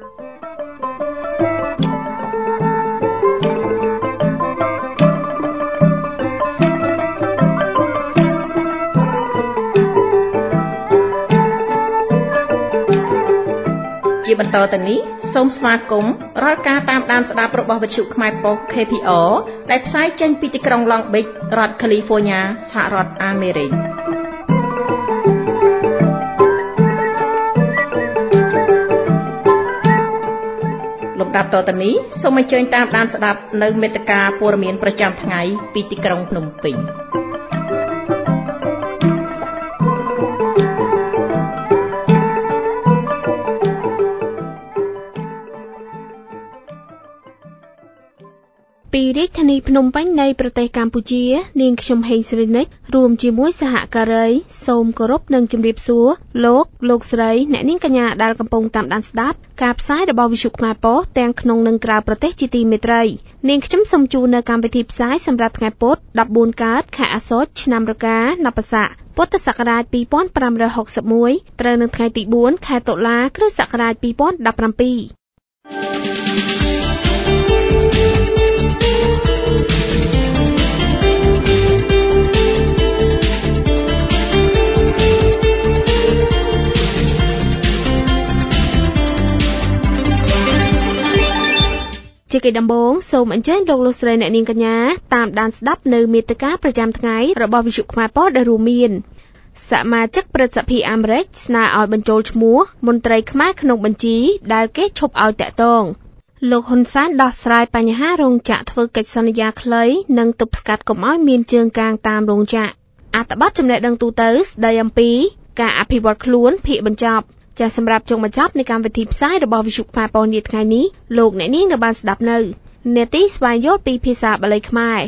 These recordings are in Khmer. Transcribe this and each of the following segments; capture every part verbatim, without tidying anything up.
ជាបន្តទៅនេះសូមស្វាគមន៍រាល់ការតាមដានស្ដាប់របស់វិទ្យុខ្មែរប៉ុស្តិ៍ ខេ ភី អារ ដែលផ្សាយចេញពីទីក្រុង Long Beach រដ្ឋ California សហរដ្ឋអាមេរិកលំដាប់តទៅនេះសូមអញ្ជើញតាមដានស្ដាប់នៅមេត្តាព័ត៌មានប្រចាំថ្ងៃពីទីក្រុងភ្នំពេញពីរាជធានីភ្នំពេញនៃប្រទេសកម្ពុជានាងខ្ញុំហេងស្រីនិចរួមជាមួយសហការីសូមគោរពនិងជម្រាបសួរលោកលោកស្រីអ្នកនាងកញ្ញាដែលកំពុងតាមដានស្ដាប់ការផ្សាយរបស់វិទ្យុខ្មែរប៉ុស្តិ៍ទាំងក្នុងនិងក្រៅប្រទេសជាទីមេត្រីនាងខ្ញុំសូមជូននៅកម្មវិធីផ្សាយសម្រាប់ថ្ងៃពុធដប់បួនកើតខែអាសត់ឆ្នាំរកានបស័កពុទ្ធសករាជពីរពាន់ប្រាំរយហកសិបមួយត្រូវនៅថ្ងៃទីបួនខែតុលាគ្រិស្តសករាជពីរពាន់ដប់ប្រាំពីរជាកិច្ចដំបូងសូមអញ្ជើញលោកលោកស្រីអ្នកនាងកញ្ញាតាមដានស្ដាប់នៅមាតិកាប្រចាំថ្ងៃរបស់វិទ្យុខ្មែរប៉ុស្តិ៍ដែលរួមមានសមាជិកព្រឹទ្ធសភាអាមេរិកស្នើឲ្យបញ្ចូលឈ្មោះមន្ត្រីខ្មែរក្នុងបញ្ជីដែលគេឈប់ឲ្យតាក់ទងលោកហ៊ុនសែនដោះស្រាយបញ្ហារោងចក្រធ្វើកិច្ចសន្យាខ្លីនិងទប់ស្កាត់កុំឲ្យមានជើងកាងតាមរោងចក្រអត្ថបទចំណេះដឹងទូទៅស្ដីអំពីការអភិវឌ្ឍខ្លួនភាគបញ្ចប់ចាសសម្រាប់ចុងបញ្ចប់នៃកម្មវិធីផ្សាយរបស់វិទ្យុខ្មែរប៉ុស្តិ៍នាថ្ងៃនេះលោកអ្នកនាងនៅបានស្ដាប់នៅនាទីស្វែងយល់ពីភាសាបាលីខ្មែរ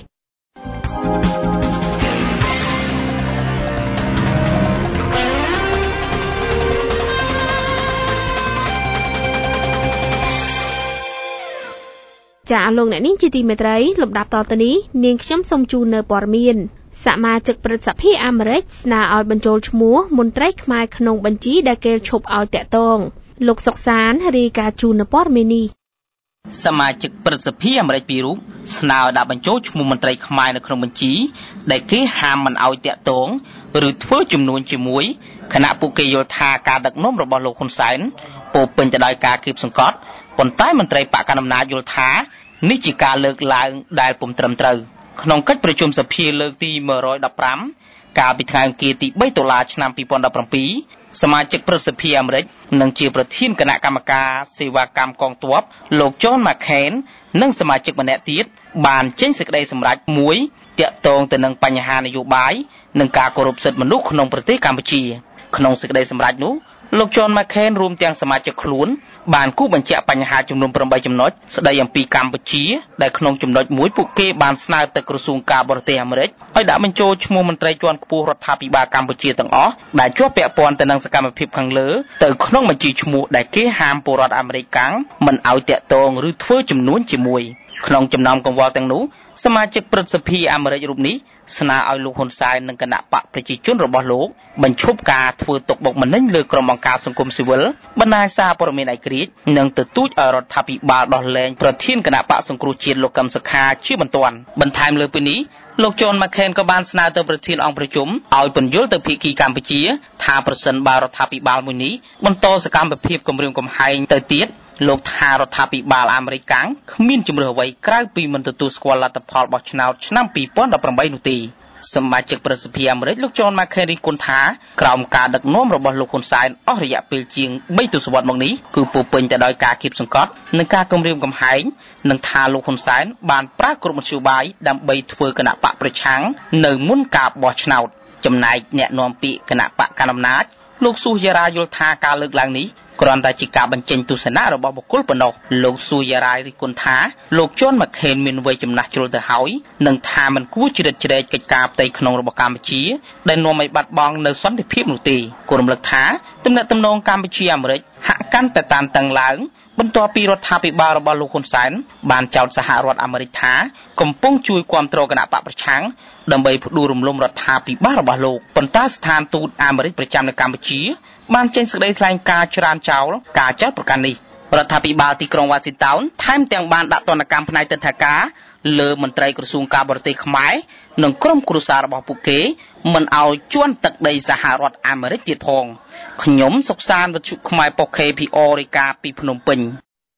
ចាលោកអ្នកនាងជាទីមេត្រីលំដាប់តទៅនេះនាងខ្ញុំសូមជូននៅព័ត៌មានសមាជិកព្រឹទ្ធសភាអាមេរិកស្នើឲ្យបញ្ចូលឈ្មោះមន្ត្រីខ្មែរក្នុងបញ្ជីដែលគេឈប់ឲ្យតាក់ទងលោកសុកសានរាយការណ៍ជូននៅព័ត៌មាននេះសមាជិកព្រឹទ្ធសភាអាមេរិកពីររូបស្នើដាក់បញ្ចូលឈ្មោះមន្ត្រីខ្មែរនៅក្នុងបញ្ជីដែលគេហាមមិនឲ្យតាក់ទងឬធ្វើជំនួញជាមួយគណៈពួកគេយល់ថាការដឹកនាំរបស់លោកហ៊ុនសែនពោពេញទៅដោយការគៀបសង្កត់ប៉ុន្តែមន្ត្រីបកកណ្ដាលអំណាចយល់ថានេះជាការលើកឡើងដែលពុំត្រឹមត្រូវក្នុងកិច្ចប្រជុំសភាលើកទីមួយរយដប់ប្រាំកាលពីថ្ងៃអង្គារទីបីតុលាឆ្នាំពីរពាន់ដប់ប្រាំពីរសមាជិកព្រឹទ្ធសភាអាមេរិកនិងជាប្រធានគណៈកម្មការសេវាកម្មកងទ័ពលោក John McCain និងសមាជិកម្នាក់ទៀតបានចេញសេចក្តីសម្រេចមួយទាក់ទងទៅនឹងបញ្ហានយោបាយនិងការគោរពសិទ្ធិមនុស្សក្នុងប្រទេសកម្ពុជាក្នុងសេចក្តីសម្រេចនោះលោក John McCain រួមទាំងសមាជិកខ្លួនបានគូបញ្ជាក់បញ្ហាចំនួនប្រាំបីចំណុចស្តីអំពីកម្ពុជាដែលក្នុងចំណុចមួយពួកគេបានស្នើទៅក្រសួងការបរទេសអាមេរិកឲ្យដាក់បញ្ចូលឈ្មោះមន្ត្រីជាន់ខ្ពស់រដ្ឋាភិបាលកម្ពុជាទាំងអស់ដែលជាប់ពាក់ព័ន្ធទៅនឹងសកម្មភាពខាងលើទៅក្នុងបញ្ជីឈ្មោះដែលគេហាមពលរដ្ឋអាមេរិកកាំងមិនឲ្យតាក់ទងឬធ្វើជំនួញជាមួយក្នុងចំណោមកង្វល់ទាំងនោះសមាជិកព្រឹទ្ធសភាអាមេរិករូបនេះស្នើឲ្យលោកហ៊ុនសែននិងគណៈបកប្រជាជនរបស់លោកបញ្ឈប់ការធ្វើទុកបុកម្នេញលើក្រុមអង្គការសង្គមស៊ីវិលបណ្ដាញសារព័ត៌មានឯករាជ្យនិងទទូចឲ្យរដ្ឋាភិបាលដោះលែងប្រធានគណៈបកសង្គ្រោះជាតិលោកកឹមសុខាជាបន្ទាន់បន្ថែមលើពីនេះលោក John McCain ក៏បានស្នើទៅប្រធានអង្គប្រជុំឲ្យពន្យល់ទៅភាគីកម្ពុជាថាប្រសិនបើរដ្ឋាភិបាលមួយនេះបន្តសកម្មភាពគំរាមកំហែងទៅទៀតលោកថារដ្ឋាភិបាលអាមេរិកកាំងគ្មានជំរឿនអ្វីក្រៅពីមិនទទួលស្គាល់លទ្ធផលបោះឆ្នោតឆ្នាំពីរពាន់ដប់ប្រាំបីនោះទេសមាជិកព្រឹទ្ធសភាអាមេរិកលោក John McCain រិះគន់ថាក្រោមការដឹកនាំរបស់លោកហ៊ុនសែនអស់រយៈពេលជាងបីទសវត្សរ៍មកនេះគឺពោពេញទៅដោយការគៀបសង្កត់និងការគំរាមកំហែងនិងថាលោកហ៊ុនសែនបានប្រើគ្រប់មធ្យោបាយដើម្បីធ្វើគណៈបកប្រឆាំងនៅមុនការបោះឆ្នោតចំណែកអ្នកនាំពាក្យគណៈបកកណ្ដាលអំណាចលោកស៊ូយ៉ារ៉ាយល់ថាការលើកឡើងនេះគ្រាន់តែជាការបញ្ចេញទស្សនៈរបស់បុគ្គលប៉ុណ្ណោះលោកស៊ូយ៉ារ៉ាយរិះគន់ថាលោក John McCain មានវ័យចំណាស់ជ្រុលទៅហើយនិងថាមិនគួរជ្រៀតជ្រែកកិច្ចការផ្ទៃក្នុងរបស់កម្ពុជាដែលនាំឲ្យបាត់បង់នៅសន្តិភាពនោះទេគួររំលឹកថាទំនាក់ទំនងកម្ពុជាអាមេរិកហាក់កាន់តែតានតឹងឡើងបន្ទាប់ពីរដ្ឋាភិបាលរបស់លោកហ៊ុនសែនបានចោទសហរដ្ឋអាមេរិកថាកំពុងជួយគាំទ្រគណៈបកប្រឆាំងដើម្បីផ្ដួលរំលំរដ្ឋាភិបាលរបស់លោកប៉ុន្តែស្ថានទូតអាមេរិកប្រចាំនៅកម្ពុជាបានចេញសេចក្តីថ្លែងការណ៍ច្រានចោលការចោទប្រកាន់នេះរដ្ឋាភិបាលទីក្រុងវ៉ាស៊ីនតោនថែមទាំងបានដាក់ទណ្ឌកម្មផ្នែកទិដ្ឋាការលើមន្ត្រីក្រសួងការបរទេសខ្មែរនិងក្រុមគ្រួសាររបស់ពួកគេមិនឲ្យជន់ទឹកដីសហរដ្ឋអាមេរិកទៀតផងខ្ញុំសុកសានវិទ្យុខ្មែរប៉ុស្តិ៍ K P R រាយការណ៍ពីភ្នំពេញ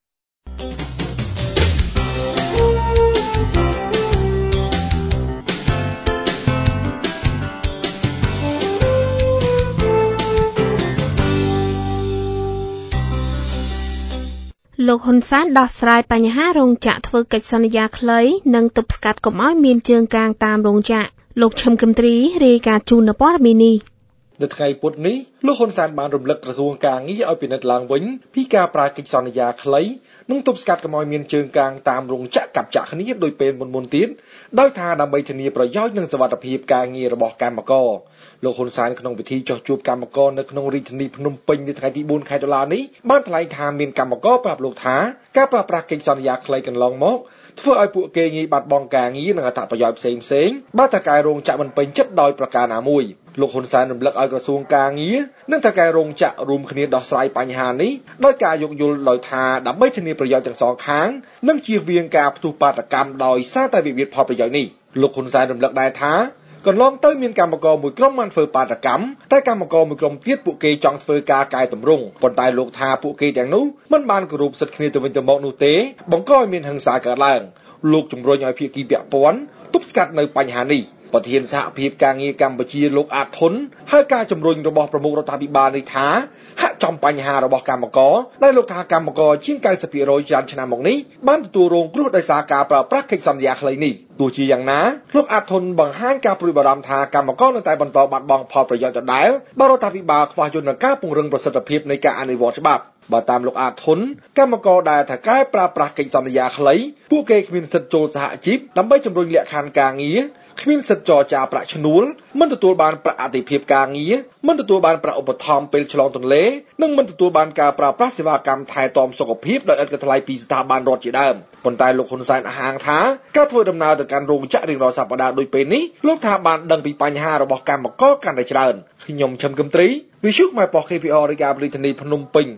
លោកហ៊ុនសែនដោះស្រាយបញ្ហារោងចក្រធ្វើកិច្ចសន្យាខ្លីនិងទប់ស្កាត់កុំឲ្យមានជើងកាងតាមរោងចក្រលោកឈឹមគឹមទ្រីរាយការណ៍ជូននៅព័ត៌មាននេះនៅថ្ងៃពុធនេះលោកហ៊ុនសែនបានរំលឹកក្រសួងការងារឲ្យពិនិត្យឡើងវិញពីការប្រើកិច្ចសន្យាខ្លីនិងទប់ស្កាត់កុំឲ្យមានជើងកាងតាមរោងចក្រកាប់ចាក់គ្នាដោយពេលមុនមុនទៀតដោយថាដើម្បីធានាប្រយោជន៍និងសុវត្ថិភាពការងាររបស់កម្មករលោកហ៊ុនសែនក្នុងពិធីចុះជួបកម្មករនៅក្នុងរាជធានីភ្នំពេញនៅថ្ងៃទីបួនខែតុលានេះបានថ្លែងថាមានកម្មករប្រាប់លោកថាការប្រើប្រាស់កិច្ចសន្យាខ្លីកន្លងមកធ្វើឲ្យពួកគេងាយបាត់បង់ការងារនិងអត្ថប្រយោជន៍ផ្សេងផ្សេងបើតើកែរោងចក្រមិនពេញចិត្តដោយប្រការណាមួយលោកហ៊ុនសែនរំលឹកឲ្យក្រសួងការងារនិងតើកែរោងចក្ររួមគ្នាដោះស្រាយបញ្ហានេះដោយការយោគយល់ដោយថាដើម្បីធានាប្រយោជន៍ទាំងសងខាងនិងជៀសវាងការផ្ទុះបាតកម្មដោយសារតែវិវាទផលប្រយោជន៍នេះលោកហ៊ុនសែនរំលឹកដែរថាកន្លងទៅមានកម្មករមួយក្រុមបានធ្វើបាតកម្មតែកម្មករមួយក្រុមទៀតពួកគេចង់ធ្វើការកែតម្រង់ប៉ុន្តែលោកថាពួកគេទាំងនោះមិនបានគោរពសិទ្ធិគ្នាទៅវិញទៅមកនោះទេបង្កឲ្យមានហិង្សាកើតឡើងលោកជំរុញឲ្យភាគីពាក់ព័ន្ធទប់ស្កាត់នៅបញ្ហានេះប្រធានសហភាពការងារកម្ពុជាលោកអាតធុនហើយការជំរុញរបស់ប្រមុខរដ្ឋាភិបាលនេះថាហាក់ចំបញ្ហារបស់កម្មករដែលលោកថាកម្មករជាង 九十ភាគរយ ច្រើនឆ្នាំមកនេះបានទទួលរងគ្រោះដោយសារការប្រើប្រាស់កិច្ចសន្យាខ្លីនេះទោះជាយ៉ាងណាលោកអាតធុនបង្ហាញការព្រួយបារម្ភថាកម្មករនៅតែបន្តបាត់បង់ផលប្រយោជន៍ដដែលបើរដ្ឋាភិបាលខ្វះយន្តការពង្រឹងប្រសិទ្ធភាពនៃការអនុវត្តច្បាប់បើតាមលោកអាតធុនកម្មករដែលថាកែប្រើប្រាស់កិច្ចសន្យាខ្លីពួកគេគ្មានសិទ្ធិចូលសហជីពដើម្បីជំរុញលក្ខខណ្ឌការងារគ្មានសិទ្ធិចរចាប្រាក់ឈ្នួលមិនទទួលបានប្រាក់អាទិភាពការងារមិនទទួលបានប្រាក់ឧបត្ថម្ភពេលឆ្លងទន្លេនិងមិនទទួលបានការប្រើប្រាស់សេវាកម្មថែទាំសុខភាពដោយឥតគិតថ្លៃពីស្ថាប័នរដ្ឋជាដើមប៉ុន្តែលោកហ៊ុនសែនអះអាងថាការធ្វើដំណើរទៅកាន់រោងចក្ររៀងរាល់សប្តាហ៍ដូចពេលនេះលោកថាបានដឹងពីបញ្ហារបស់កម្មករកាន់តែច្រើនខ្ញុំឈឹមគឹមទ្រីវិទ្យុខ្មែរប៉ុស្តិ៍ K P R រាយការណ៍ពីរាជធានីភ្នំពេញ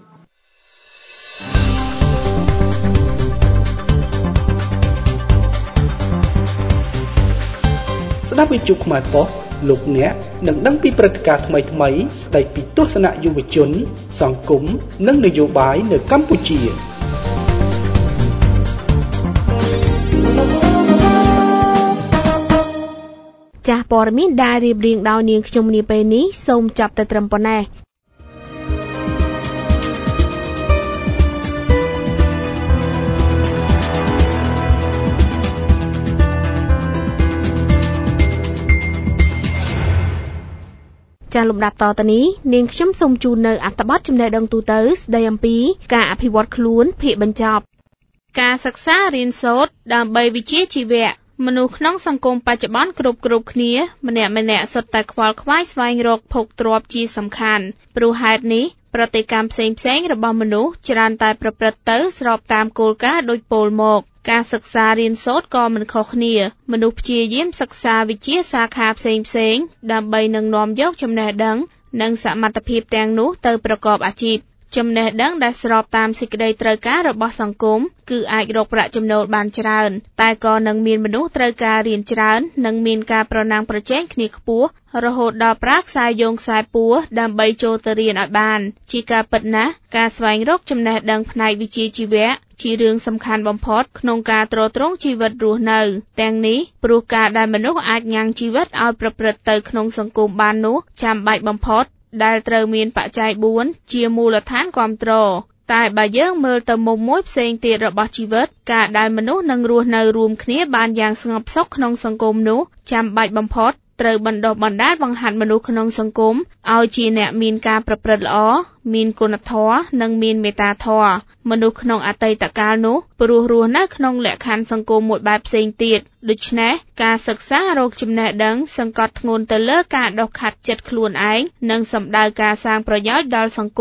ស្ដាប់វិទ្យុខ្មែរប៉ុស្តិ៍លោកអ្នកនឹងដឹងពីព្រឹត្តិការណ៍ថ្មីៗស្ដីពីទស្សនៈយុវជនសង្គមនិងនយោបាយនៅកម្ពុជាចាស់ព័ត៌មានដែលរៀបរៀងដោយនាងខ្ញុំនាពេលនេះសូមចាប់តែត្រឹមប៉ុណ្ណេះចាលំដាប់តទៅនេះនាងខ្ញុំសូមជូននៅអត្ថបទចំណេះដឹងទូទៅស្ដីអំពីការអភិវឌ្ឍខ្លួនភាគបញ្ចប់ការសិក្សារៀនសូត្រដើម្បីវិជ្ជាជីវៈមនុស្សក្នុងសង្គមបច្ចុប្បន្នគ្រប់គ្រប់គ្នាម្នាក់ម្នាក់សុទ្ធតែខ្វល់ខ្វាយស្វែងរកភោគទ្រព្យជាសំខាន់ព្រោះហេតុនេះប្រតិកម្មផ្សេងផ្សេងរបស់មនុស្សច្រើនតែប្រព្រឹត្តទៅស្របតាមគោលការណ៍ដូចពោលមកការសិក្សារៀនសូត្រក៏មិនខុសគ្នាមនុស្សព្យាយាមសិក្សាវិជ្ជាសាខាផ្សេងផ្សេងដើម្បីនឹងនាំយកចំណេះដឹងនិងសមត្ថភាពទាំងនោះទៅប្រកបអាជីពចំណេះដឹងដែលស្របតាមសេចក្តីត្រូវការរបស់សង្គមគឺអាចរកប្រាក់ចំណូលបានច្រើនតែក៏នឹងមានមនុស្សត្រូវការរៀនច្រើននិងមានការប្រណាំងប្រជែងគ្នាខ្ពស់រហូតដល់ប្រើខ្សែយោងខ្សែពួរដើម្បីចូលទៅរៀនឲ្យបានជាការពិតណាស់ការស្វែងរកចំណេះដឹងផ្នែកវិជ្ជាជីវៈជារឿងសំខាន់បំផុតក្នុងការទ្រទ្រង់ជីវិតរស់នៅទាំងនេះព្រោះការដែលមនុស្សអាចញ៉ាំងជីវិតឲ្យប្រព្រឹត្តទៅក្នុងសង្គមបាននោះចាំបាច់បំផុតដែលត្រូវមានបច្ច័យបួនជាមូលដ្ឋានគាំទ្រតែបើយើងមើលទៅមុំមួយផ្សេងទៀតរបស់ជីវិតការដែលមនុស្សនឹងរស់នៅរួមគ្នាបានយ៉ាងស្ងប់សុខក្នុងសង្គមនោះចាំបាច់បំផុតត្រូវបណ្ដុះបណ្ដាលបង្ហាត់មនុស្សក្នុងសង្គមឲ្យជាអ្នកមានការប្រព្រឹត្តល្អមានគុណធម៌និងមានមេត្តាធម៌មនុស្សក្នុងអតីតកាលនោះព្រោះរស់នៅក្នុងលក្ខខណ្ឌសង្គមមួយបែបផ្សេងទៀតដូច្នេះការសិក្សារកចំណេះដឹងសង្កត់ធ្ងន់ទៅលើការដុសខាត់ចិត្តខ្លួនឯងនិងសម្ដៅការសាងប្រយោជន៍ដល់សង្គម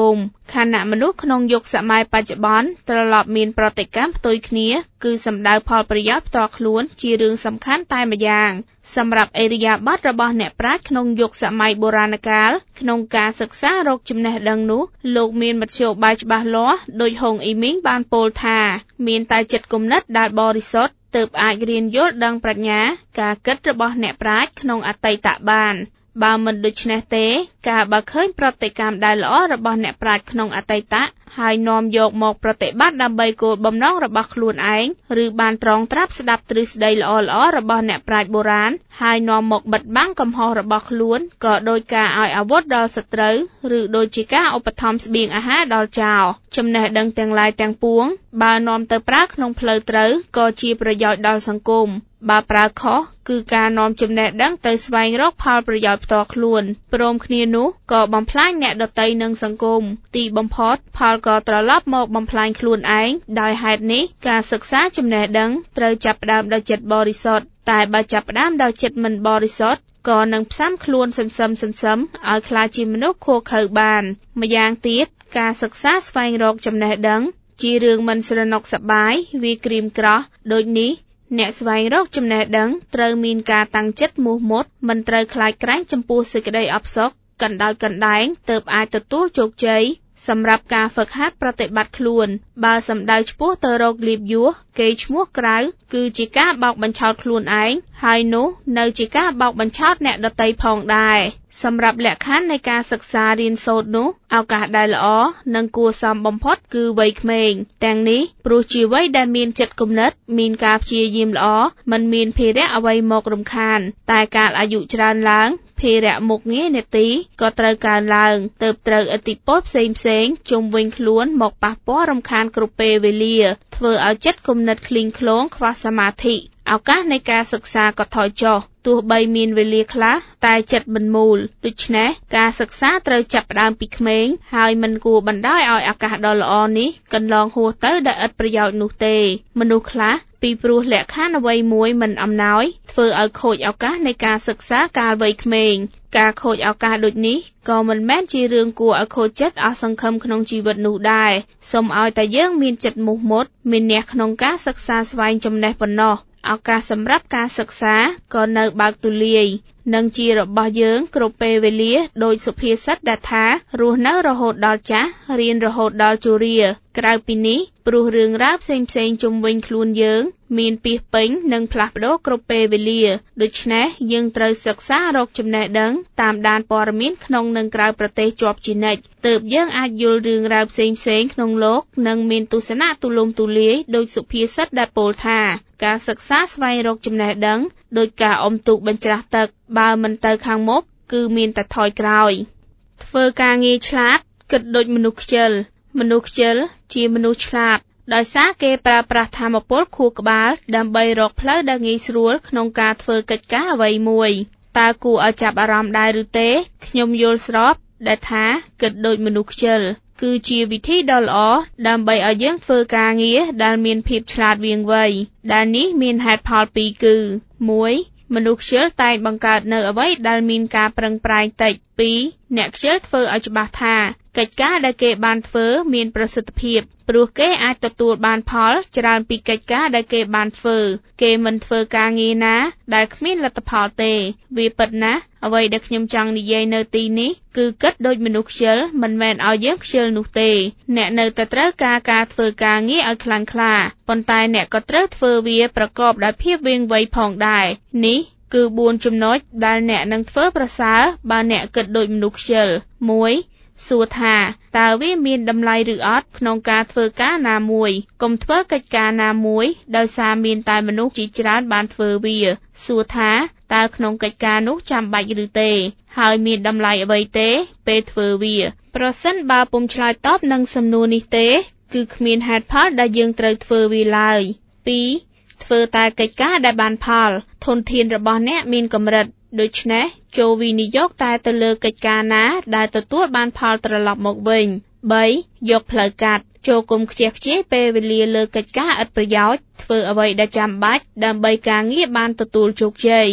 ខណៈមនុស្សក្នុងយុគសម័យបច្ចុប្បន្នត្រឡប់មានប្រតិកម្មផ្ទុយគ្នាគឺសម្ដៅផលប្រយោជន៍ផ្ទាល់ខ្លួនជារឿងសំខាន់តែម្យ៉ាងសម្រាប់អេរិយាបថរបស់អ្នកប្រាជ្ញក្នុងយុគសម័យបុរាណកាលក្នុងការសិក្សារកចំណេះដឹងនោះលោកមានមធ្យោបាយច្បាស់លាស់ដោយហុងអ៊ីមីងបានពោលថាមានតែចិត្តគំនិតដែលបរិសុទ្ធទើបអាចរៀនយល់ដឹងប្រាជ្ញាការគិតរបស់អ្នកប្រាជ្ញក្នុងអតីតបានបើមិនដូច្នេះទេការបើឃើញប្រតិកម្មដែលល្អរបស់អ្នកប្រាជ្ញក្នុងអតីតហើយនាំយកមកប្រតិបត្តិដើម្បីគោលបំណងរបស់ខ្លួនឯងឬបានត្រងត្រាប់ស្ដាប់ទ្រឹស្ដីល្អៗរបស់អ្នកប្រាជ្ញបុរាណហើយនាំមកបិទបាំងកំហុសរបស់ខ្លួនក៏ដោយការឲ្យអាវុធដល់សត្រូវឬដូចជាការឧបត្ថម្ភស្បៀងអាហារដល់ចោរចំណេះដឹងទាំងឡាយទាំងពួងបើនាំទៅប្រើក្នុងផ្លូវត្រូវក៏ជាប្រយោជន៍ដល់សង្គមបើប្រើខុសគឺការនាំចំណេះដឹងទៅស្វែងរកផលប្រយោជន៍ផ្ទាល់ខ្លួនព្រមគ្នានោះក៏បំផ្លាញអ្នកដទៃនិងសង្គមទីបំផុតផលក៏ត្រឡប់មកបំផ្លាញខ្លួនឯងដោយហេតុនេះការសិក្សាចំណេះដឹងត្រូវចាប់ផ្ដើមដោយចិត្តបរិសុទ្ធតែបើចាប់ផ្ដើមដោយចិត្តមិនបរិសុទ្ធក៏នឹងផ្សំខ្លួនសន្សឹមសន្សឹមឲ្យក្លាយជាមនុស្សខួខើបានម្យ៉ាងទៀតការសិក្សាស្វែងរកចំណេះដឹងជារឿងមិនស្រណុកសប្បាយវាក្រៀមក្រោះដូចនេះអ្នកស្វែងរកចំណេះដឹងត្រូវមានការតាំងចិត្តមោះមុតមិនត្រូវខ្លាចក្រែងចំពោះសេចក្តីអផ្សុកកណ្ដោយកណ្ដែងទើបអាចទទួលជោគជ័យសម្រាប់ការហ្វឹកហាត់ប្រតិបត្តិខ្លួនបើសម្ដៅឆ្ពោះទៅរកលៀបយួសគេឈ្មោះក្រៅគឺជាការបោកបញ្ឆោតខ្លួនឯងហើយនោះនៅជាការបោកបញ្ឆោតអ្នកដទៃផងដែរសម្រាប់លក្ខខណ្ឌនៃការសិក្សារៀនសូត្រនោះឱកាសដែលល្អនិងគួរសមបំផុតគឺវ័យក្មេងទាំងនេះព្រោះជាវ័យដែលមានចិត្តគំនិតមានការព្យាយាមល្អមិនមានភារៈអ្វីមករំខានតែកាលអាយុច្រើនឡើងភារៈមុខងារនេតិក៏ត្រូវកើនឡើងទើបត្រូវឥទ្ធិពលផ្សេងផ្សេងជុំវិញខ្លួនមកប៉ះពាល់រំខានគ្រប់ពេលវេលាធ្វើឲ្យចិត្តគំនិតឃ្លីងឃ្លោងខ្វះសមាធិឱកាសនៃការសិក្សាក៏ថយចុះទោះបីមានវេលាខ្លះតែចិត្តមិនមូលដូច្នេះការសិក្សាត្រូវចាប់ផ្ដើមពីក្មេងហើយមិនគួរបណ្ដោយឲ្យឱកាសដ៏ល្អនេះកន្លងហួសទៅដោយឥតប្រយោជន៍នោះទេមនុស្សខ្លះពីព្រោះលក្ខខណ្ឌអ្វីមួយមិនអំណោយធ្វើឲ្យខូចឱកាសនៃការសិក្សាកាលវ័យក្មេងការខូចឱកាសដូចនេះក៏មិនមែនជារឿងគួរឲ្យខូចចិត្តអស់សង្ឃឹមក្នុងជីវិតនោះដែរសូមឲ្យតែយើងមានចិត្តមោះមុតមានអ្នកក្នុងការសិក្សាស្វែងចំណេះប៉ុណ្ណោះឱកាសសម្រាប់ការសិក្សាក៏នៅបើកទូលាយនិងជារបស់យើងគ្រប់ពេលវេលាដោយសុភាសិតដែលថារស់នៅរហូតដល់ចាស់រៀនរហូតដល់ជរាក្រៅពីនេះព្រោះរឿងរ៉ាវផ្សេងផ្សេងជុំវិញខ្លួនយើងមានពាសពេញនិងផ្លាស់ប្ដូរគ្រប់ពេលវេលាដូច្នេះយើងត្រូវសិក្សារកចំណេះដឹងតាមដានព័ត៌មានក្នុងនិងក្រៅប្រទេសជាប់ជានិច្ចទើបយើងអាចយល់រឿងរ៉ាវផ្សេងផ្សេងក្នុងលោកនិងមានទស្សនៈទូលំទូលាយដោយសុភាសិតដែលពោលថាការសិក្សាស្វែងរកចំណេះដឹងដោយការអុំទូកបញ្ច្រាស់ទឹកបើមិនទៅខាងមុខគឺមានតែថយក្រោយធ្វើការងារឆ្លាតគិតដូចមនុស្សខ្ជិលមនុស្សខ្ជិលជាមនុស្សឆ្លាតដោយសារគេប្រើប្រាស់ថាមពលខួរក្បាលដើម្បីរកផ្លូវដែលងាយស្រួលក្នុងការធ្វើកិច្ចការអ្វីមួយតើគួរឲ្យចាប់អារម្មណ៍ដែរឬទេខ្ញុំយល់ស្របដែលថាគិតដូចមនុស្សខ្ជិលគឺជាវិធីដ៏ល្អដើម្បីឲ្យយើងធ្វើការងារដែលមានភាពឆ្លាតវាងវៃដែលនេះមានហេតុផលពីរគឺមួយមនុស្សខ្ជិលតែងបង្កើតនៅអ្វីដែលមានការប្រឹងប្រែងតិចពីរអ្នកខ្ជិលធ្វើឲ្យច្បាស់ថាកិច្ចការដែលគេបានធ្វើមានប្រសិទ្ធភាពព្រោះគេអាចទទួលបានផលច្រើនពីកិច្ចការដែលគេបានធ្វើគេមិនធ្វើការងារណាដែលគ្មានលទ្ធផលទេវាពិតណាស់អ្វីដែលខ្ញុំចង់និយាយនៅទីនេះគឺគិតដូចមនុស្សខ្ជិលមិនមែនឲ្យយើងខ្ជិលនោះទេអ្នកនៅតែត្រូវការការធ្វើការងារឲ្យខ្លាំងក្លាប៉ុន្តែអ្នកក៏ត្រូវធ្វើវាប្រកបដោយភាពវាងវៃផងដែរនេះគឺបួនចំណុចដែលអ្នកនឹងធ្វើប្រសើរបើអ្នកគិតដូចមនុស្សខ្ជិលមួយសួរថាតើវាមានតម្លៃឬអត់ក្នុងការធ្វើការណាមួយកុំធ្វើកិច្ចការណាមួយដោយសារមានតែមនុស្សជាច្រើនបានធ្វើវាសួរថាតើក្នុងកិច្ចការនោះចាំបាច់ឬទេហើយមានតម្លៃអ្វីទេពេលធ្វើវាប្រសិនបើពុំឆ្លើយតបនឹងសំណួរនេះទេគឺគ្មានហេតុផលដែលយើងត្រូវធ្វើវាឡើយពីរធ្វើតែកិច្ចការដែលបានផលធនធានរបស់អ្នកមានកម្រិតដូច្នេះចូលវិនិយោគតែទៅលើកិច្ចការណាដែលទទួលបានផលត្រឡប់មកវិញបីយកផ្លូវកាត់ចូលគុំខ្ជះខ្ជាយពេលវេលាលើកិច្ចការឥតប្រយោជន៍ធ្វើអ្វីដែលចាំបាច់ដើម្បីការងារបានទទួលជោគជ័យ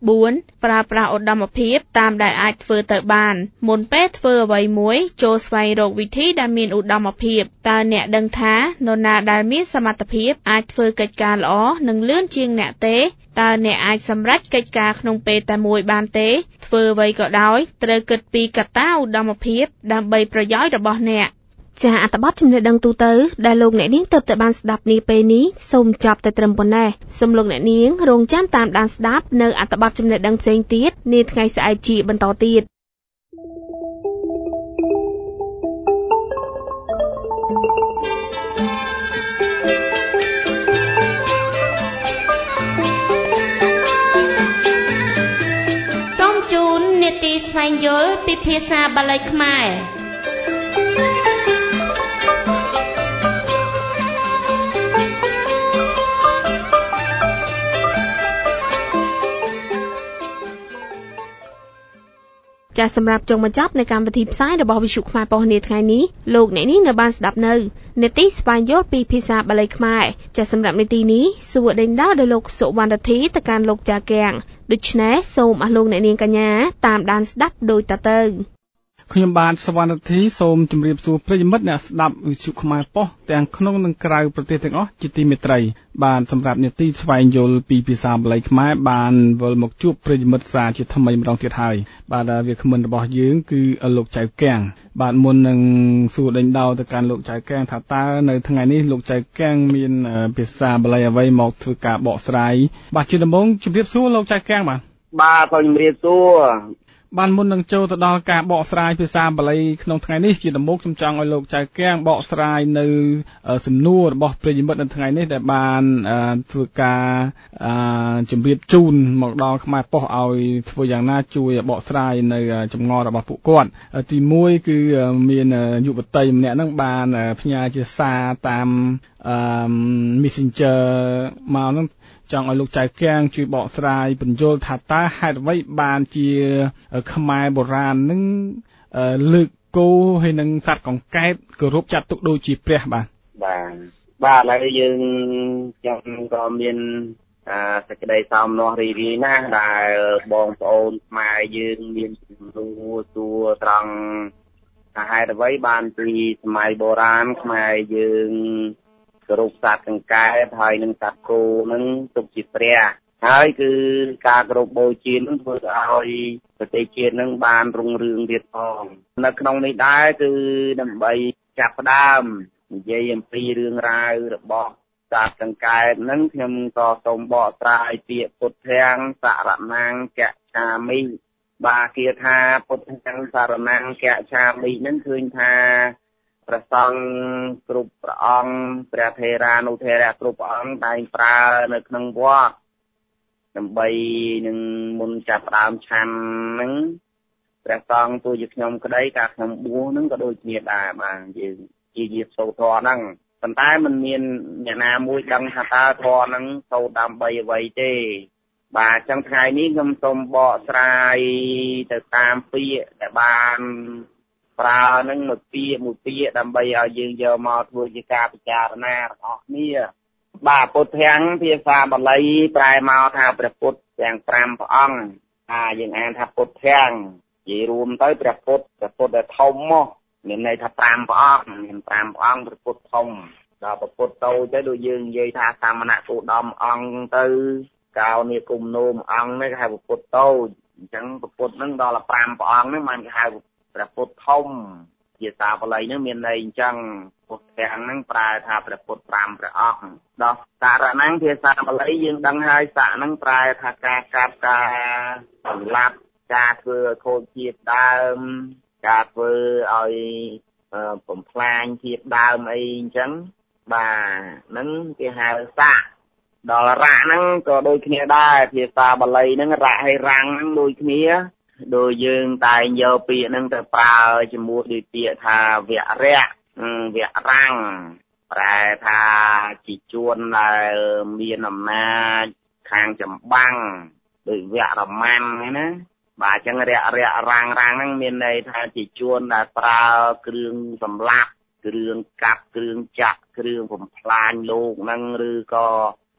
bốnប្រើប្រាស់ឧត្តមភាពតាមដែលអាចធ្វើទៅបានមុនពេលធ្វើអ្វីមួយចូលស្វែងរកវិធីដែលមានឧត្តមភាពតើអ្នកដឹងថានរណាដែលមានសមត្ថភាពអាចធ្វើកិច្ចការល្អនិងលឿនជាងអ្នកទេតើអ្នកអាចសម្រេចកិច្ចការក្នុងពេលតែមួយបានទេធ្វើអ្វីក៏ដោយត្រូវគិតពីកត្តាឧត្តមភាពដើម្បីប្រយោជន៍របស់អ្នកចាអត្ថបទចំណេះដឹងទូទៅដែលលោកអ្នកនាងទើបតែបានស្ដាប់នេះពេលនេះសូមចប់តែត្រឹមប៉ុណ្ណេះសូមលោកអ្នកនាងរងចាំតាមដានស្ដាប់នៅអត្ថបទចំណេះដឹងផ្សេងទៀតនាថ្ងៃស្អែកជាបន្តទៀតសូមជូននេតិស្វែងយល់ពីភាសាបាលីខ្មែរចាសម្រាប់ចុងបញ្ចប់នៃកម្មវិធីផ្សាយរបស់វិទ្យុខ្មែរប៉ុស្តិ៍នាថ្ងៃនេះលោកអ្នកនាងនៅបានស្ដាប់នៅនេតិស្វែងយល់ពីភាសាបាលីខ្មែរចាសម្រាប់នេតិនេះសួរដេញដោលដោយលោកសុវណ្ណធីទៅកាន់លោកចាកៀងដូច្នេះសូមអស់លោកអ្នកនាងកញ្ញាតាមដានស្ដាប់ដូចតទៅខ្ញុំបាទសវណ្ណធីសូមជម្រាបសួរប្រិយមិត្តអ្នកស្ដាប់វិទ្យុខ្មែរប៉ុស្តិ៍ទាំងក្នុងនិងក្រៅប្រទេសទាំងអស់ជាទីមេត្រីបាទសម្រាប់នេតិស្វែងយល់ពីភាសាបាលីខ្មែរបានវិលមកជួបប្រិយមិត្តសាជាថ្មីម្ដងទៀតហើយបាទវាគ្មិនរបស់យើងគឺលោកចៅកៀងបាទមុននឹងសួរដេញដោលទៅកាន់លោកចៅកៀងថាតើនៅថ្ងៃនេះលោកចៅកៀងមានភាសាបាលីអ្វីមកធ្វើការបកស្រាយបាទជាដំបូងជម្រាបសួរលោកចៅកៀងបាទបាទសូមជម្រាបសួរបានមុននឹងចូលទៅដល់ការបកស្រាយភាសាបាលីក្នុងថ្ងៃនេះជាដំបូងខ្ញុំចង់ឲ្យលោកចៅកៀងបកស្រាយនៅសំណួររបស់ប្រិយមិត្តនៅថ្ងៃនេះដែលបានធ្វើការជម្រាបជូនមកដល់ខ្មែរប៉ុស្តិ៍ឲ្យធ្វើយ៉ាងណាជួយបកស្រាយនៅចម្ងល់របស់ពួកគាត់ទីមួយគឺមានយុវតីម្នាក់ហ្នឹងបានផ្ញើជាសារតាម Messenger មកហ្នឹងចង់ឲ្យលោកចៅកៀងជួយបកស្រាយបញ្យល់ថាតើហេតុអ្វីបានជាខ្មែរបុរាណនឹងលើកគោហើយនឹងសត្វកង្កែបគោរពចាត់ទុកដូចជាព្រះបាទបាទបាទឥឡូវយើងខ្ញុំក៏មានសេចក្តីសោមនស្សរីករាយណាស់ដែលបងប្អូនខ្មែរយើងមានជំនួសសួរត្រង់ថាហេតុអ្វីបានពីសម័យបុរាណខ្មែរយើងគោរពសត្វកង្កែបហើយនឹងសត្វគោនឹងទុកជាព្រះហើយគឺការគោរពបូជានឹងធ្វើឲ្យប្រទេសជាតិនឹងបានរុងរឿងទៀតផងនៅក្នុងនេះដែរគឺដើម្បីចាប់ផ្ដើមនិយាយអំពីរឿងរ៉ាវរបស់សត្វកង្កែបនឹងខ្ញុំក៏សូមបកស្រាយពាក្យពុទ្ធាំងសរណង្កច្ឆាមិបាទគេថាពុទ្ធាំងសរណង្កច្ឆាមិនឹងឃើញថាព្រះសង្ឃគ្រប់ព្រះអង្គព្រះថេរានុថេរៈគ្រប់ព្រះអង្គតែងប្រើនៅក្នុងវត្តដើម្បីនឹងមុនចាប់ផ្ដើមឆាន់ហ្នឹងព្រះសង្ឃទូជាខ្ញុំក្តីការខ្ញុំបួសហ្នឹងក៏ដូចគ្នាដែរបាទយើងជាជាសូត្រធម៌ហ្នឹងប៉ុន្តែมันមានអ្នកណាមួយដឹងថាតើធម៌ហ្នឹងសូត្រដើម្បីអ្វីទេបាទអញ្ចឹងថ្ងៃនេះខ្ញុំសូមបកស្រាយទៅតាមពាក្យដែលបានប្រើនឹងមួយពាក្យមួយពាក្យដើម្បីឲ្យយើងយកមកធ្វើជាការពិចារណារបស់គ្នាបាទពុទ្ធាំងភាសាបាលីប្រែមកថាព្រះពុទ្ធទាំងប្រាំព្រះអង្គថាយើងអានថាពុទ្ធាំងនិយាយរួមទៅព្រះពុទ្ធព្រះពុទ្ធដែលធំមកមានន័យថាប្រាំព្រះអង្គមានប្រាំព្រះអង្គព្រះពុទ្ធធំដល់ព្រះពុទ្ធតូចទៅដូចយើងនិយាយថាសាមណគោតមអង្គទៅកោនីគុំនោមអង្គនេះគេហៅព្រះពុទ្ធតូចអញ្ចឹងព្រះពុទ្ធនឹងដល់ប្រាំព្រះអង្គនេះមិនគេហៅព្រះពុទ្ធធំភាសាបាលីនឹងមានន័យអញ្ចឹងពុទ្ធាំងនឹងប្រែថាព្រះពុទ្ធប្រាំព្រះអង្គដល់សារណង្កភាសាបាលីយើងដឹងហើយស័កនឹងប្រែថាការកាត់ការសម្លាប់ការធ្វើឲ្យខូចជាតិដើមការធ្វើឲ្យបំផ្លាញជាតិដើមអីអញ្ចឹងបាទនឹងគេហៅស័កដល់រៈហ្នឹងក៏ដូចគ្នាដែរភាសាបាលីហ្នឹងរៈហើយរាំងហ្នឹងដូចគ្នាដោយយើងតែងយកពាក្យហ្នឹងទៅប្រើជាមួយដូចពាក្យថាវៈរៈវៈរាំងប្រែថាជាជួនដែលមានអំណាចខាងចម្បាំងដោយវៈរមាំងណាបាទអញ្ចឹងរៈរៈរាំងរាំងហ្នឹងមានន័យថាជាជួនដែលប្រើគ្រឿងសម្លាប់គ្រឿងកាប់គ្រឿងចាក់គ្រឿងបំផ្លាញលោកហ្នឹងឬក៏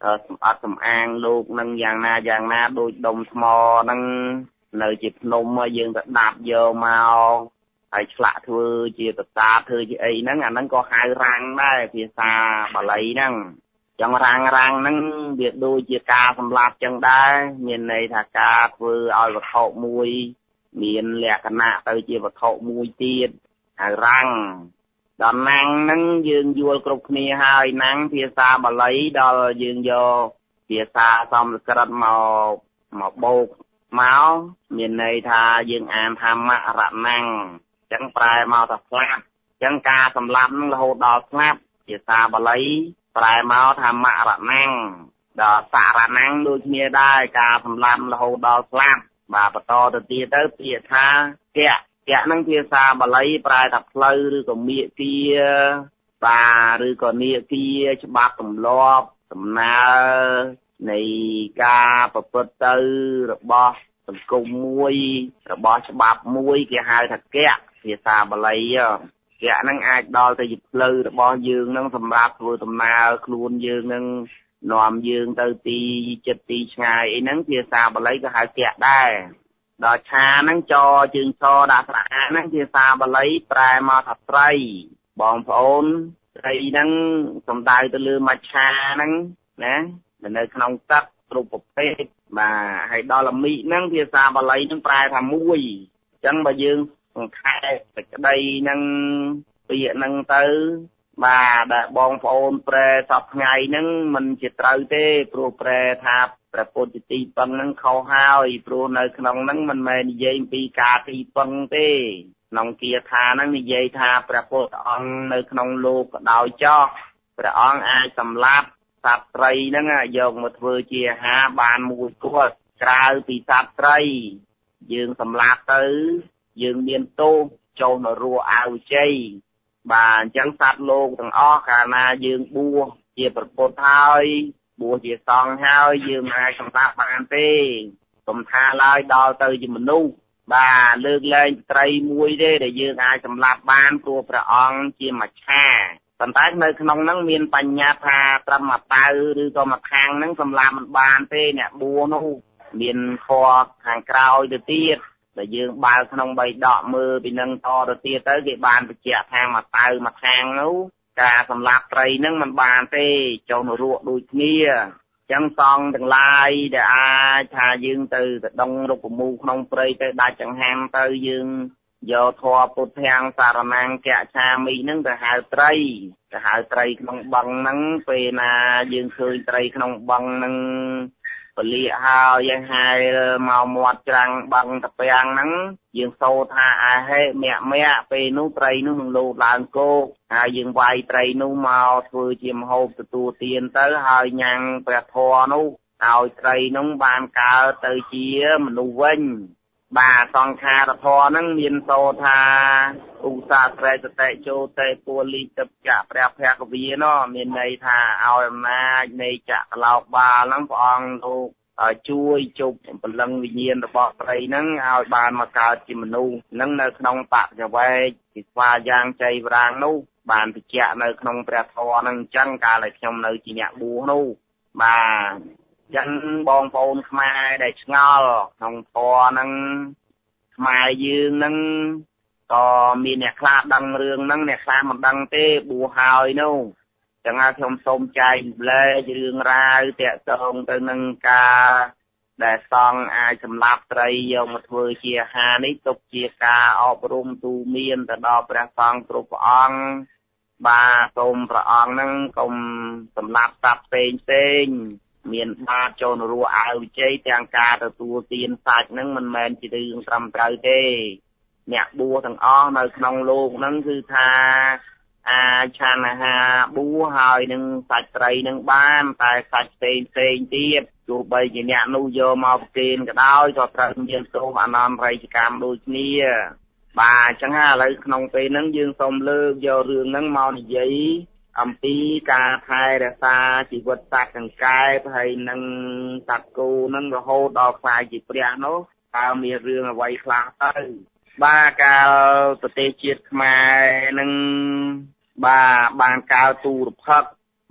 សម្បត្តិសម្អាងលោកនឹងយ៉ាងណាយ៉ាងណាដូចដុំថ្មនឹងនៅជាភ្នំយើងទៅដាប់យកមកហើយឆ្លាក់ធ្វើជាប្រាសាទធ្វើជាអីហ្នឹងអាហ្នឹងក៏ហៅរាំងដែរភាសាបាលីហ្នឹងចឹងរាំងរាំងហ្នឹងវាដូចជាការសម្លាប់ចឹងដែរមានន័យថាការធ្វើឲ្យវត្ថុមួយមានលក្ខណៈទៅជាវត្ថុមួយទៀតហៅរាំងដល់ណាំងហ្នឹងយើងយល់គ្រប់គ្នាហើយណាំងភាសាបាលីដល់យើងយកភាសាសំស្ក្រឹតមកមកបូកមកមានន័យថាយើងអានថាមរណាំងចឹងប្រែមកថាស្លាប់ចឹងការសម្លាប់នឹងរហូតដល់ស្លាប់ភាសាបាលីប្រែមកថាមរណាំងដល់សារណាំងដូចគ្នាដែរការសម្លាប់រហូតដល់ស្លាប់បាទបន្តទៅទៀតទៅពាក្យថាកៈកៈនឹងភាសាបាលីប្រែថាផ្លូវឬក៏មាគ៌ាបាទឬក៏នាគ៌ាច្បាប់ទម្លាប់ដំណើរនៃការប្រព្រឹត្តទៅរបស់សង្គមមួយរបស់ច្បាប់មួយគេហៅថាកៈភាសាបាលីកៈហ្នឹងអាចដល់ទៅជាផ្លូវរបស់យើងនឹងសម្រាប់ធ្វើដំណើរខ្លួនយើងនឹងនាំយើងទៅទីចិត្តទីឆ្ងាយអីហ្នឹងភាសាបាលីក៏ហៅកៈដែរដល់ឆាហ្នឹងចជើងសដាក់ស្រអាហ្នឹងភាសាបាលីប្រែមកថាត្រីបងប្អូនត្រីហ្នឹងសំដៅទៅលើមច្ឆាហ្នឹងណានៅក្នុងទឹកគ្រប់ប្រភេទបាទហើយដល់ល្មីហ្នឹងភាសាបាលីហ្នឹងប្រែថាមួយអញ្ចឹងបើយើងសង្ខេបសេចក្តីហ្នឹងពាក្យហ្នឹងទៅបាទដែលបងប្អូនប្រែសពថ្ងៃហ្នឹងមិនជាត្រូវទេព្រោះប្រែថាព្រះពុទ្ធទីពឹងហ្នឹងខុសហើយព្រោះនៅក្នុងហ្នឹងមិនមែននិយាយពីការទីពឹងទេក្នុងគាថាហ្នឹងនិយាយថាព្រះពុទ្ធអង្គនៅក្នុងលោកក៏ដោយចោះព្រះអង្គអាចសម្លាប់សត្វត្រីហ្នឹងយកមកធ្វើជាអាហារបានមួយគាត់ក្រៅពីសត្វត្រីយើងសម្លាប់ទៅយើងមានទោសចូលនរកអវិជ័យបាទអញ្ចឹងសត្វលោកទាំងអស់កាលណាយើងបួសជាព្រះពុទ្ធហើយបួសជាសង្ឃហើយយើងអាចសម្លាប់បានទេកុំថាឡើយដល់ទៅជាមនុស្សបាទលើកលែងត្រីមួយទេដែលយើងអាចសម្លាប់បានព្រោះព្រះអង្គជាមច្ឆាប៉ុន្តែនៅក្នុងហ្នឹងមានបញ្ញត្តិថាត្រឹមមួយតៅឬក៏មួយខាងហ្នឹងសម្លាប់មិនបានទេអ្នកបួសនោះមានខខាងក្រោយទៅទៀតដែលយើងបើកក្នុងបៃដកមើលពីនឹងតទៅទៀតទៅគេបានបញ្ជាក់ថាមួយតៅមួយខាងនោះការសម្លាប់ត្រីហ្នឹងមិនបានទេចូលនរកដូចគ្នាចឹងសងទាំងឡាយដែលអាចថាយើងទៅទៅដងរុក្ខមូលក្នុងព្រៃទៅដាច់ចង្ហាន់ទៅយើងយកធម៌ពុទ្ធាំងសារណាំងកច្ឆាមិហ្នឹងទៅហៅត្រីទៅហៅត្រីក្នុងបឹងហ្នឹងពេលណាយើងឃើញត្រីក្នុងបឹងហ្នឹងពលិហើយហើយមកមាត់ច្រាំងបឹងតាពាំងហ្នឹងយើងសូត្រថាអាហេមៈមៈពេលនោះត្រីនោះនឹងលោតឡើងគោកហើយយើងវាយត្រីនោះមកធ្វើជាម្ហូបទទួលទានទៅហើយញ៉ាំងព្រះធម៌នោះឲ្យត្រីនោះបានកើតទៅជាមនុស្សវិញបាទសង្ខារធម៌ហ្នឹងមានសូត្រថាឧស្សាត្រេតតិជោតេពលិតចៈព្រះភគវាណោមានន័យថាឲ្យអំណាចនៃចក្រឡោកបាលហ្នឹងព្រះអង្គលោកជួយជប់ពលឹងវិញ្ញាណរបស់ត្រីហ្នឹងឲ្យបានមកកើតជាមនុស្សហ្នឹងនៅក្នុងបច្ចវេកពីស្វាយ៉ាងចៃវរាងនោះបានបញ្ជាក់នៅក្នុងព្រះធម៌ហ្នឹងអញ្ចឹងកាលដែលខ្ញុំនៅជាអ្នកបួសនោះបាទចឹងបងប្អូនខ្មែរដែលឆ្ងល់ក្នុងធម៌ហ្នឹងខ្មែរយើងហ្នឹងក៏មានអ្នកខ្លះដឹងរឿងហ្នឹងអ្នកខ្លះមិនដឹងទេបួសហើយនោះចឹងហើយខ្ញុំសូមចែកម្លែករឿងរ៉ាវតាក់ទងទៅនឹងការដែលសង្ឃអាចសម្លាប់ត្រីយកមកធ្វើជាអាហារនេះទុកជាការអប់រំទូមានទៅដល់ព្រះសង្ឃគ្រប់ព្រះអង្គបាទសូមព្រះអង្គហ្នឹងកុំសម្លាប់សត្វផ្សេងផ្សេងមានបាបចូលនរកអវិជ័យទាំងការទទួលទានសាច់ហ្នឹងមិនមែនជារឿងត្រឹមត្រូវទេអ្នកបួសទាំងអស់នៅក្នុងលោកហ្នឹងគឺថាអាចឆានអាហារបួសហើយនឹងសាច់ត្រីនឹងបានតែសាច់ផ្សេងផ្សេងទៀតទោះបីជាអ្នកនោះយកមកប្រគេនក៏ដោយក៏ត្រូវមានទោសអនន្តរយកម្មដូចគ្នាបាទអញ្ចឹងហើយឥឡូវក្នុងពេលហ្នឹងយើងសូមលើកយករឿងហ្នឹងមកនិយាយអំពីការថែរក្សាជីវិតសត្វកង្កែបហើយនឹងសត្វគោហ្នឹងរហូតដល់ខ្លាយជាព្រះនោះតើមានរឿងអ្វីខ្លះទៅបាទកាលប្រទេសជាតិខ្មែរនឹងបាទបានកើតទូរភ័ក្រ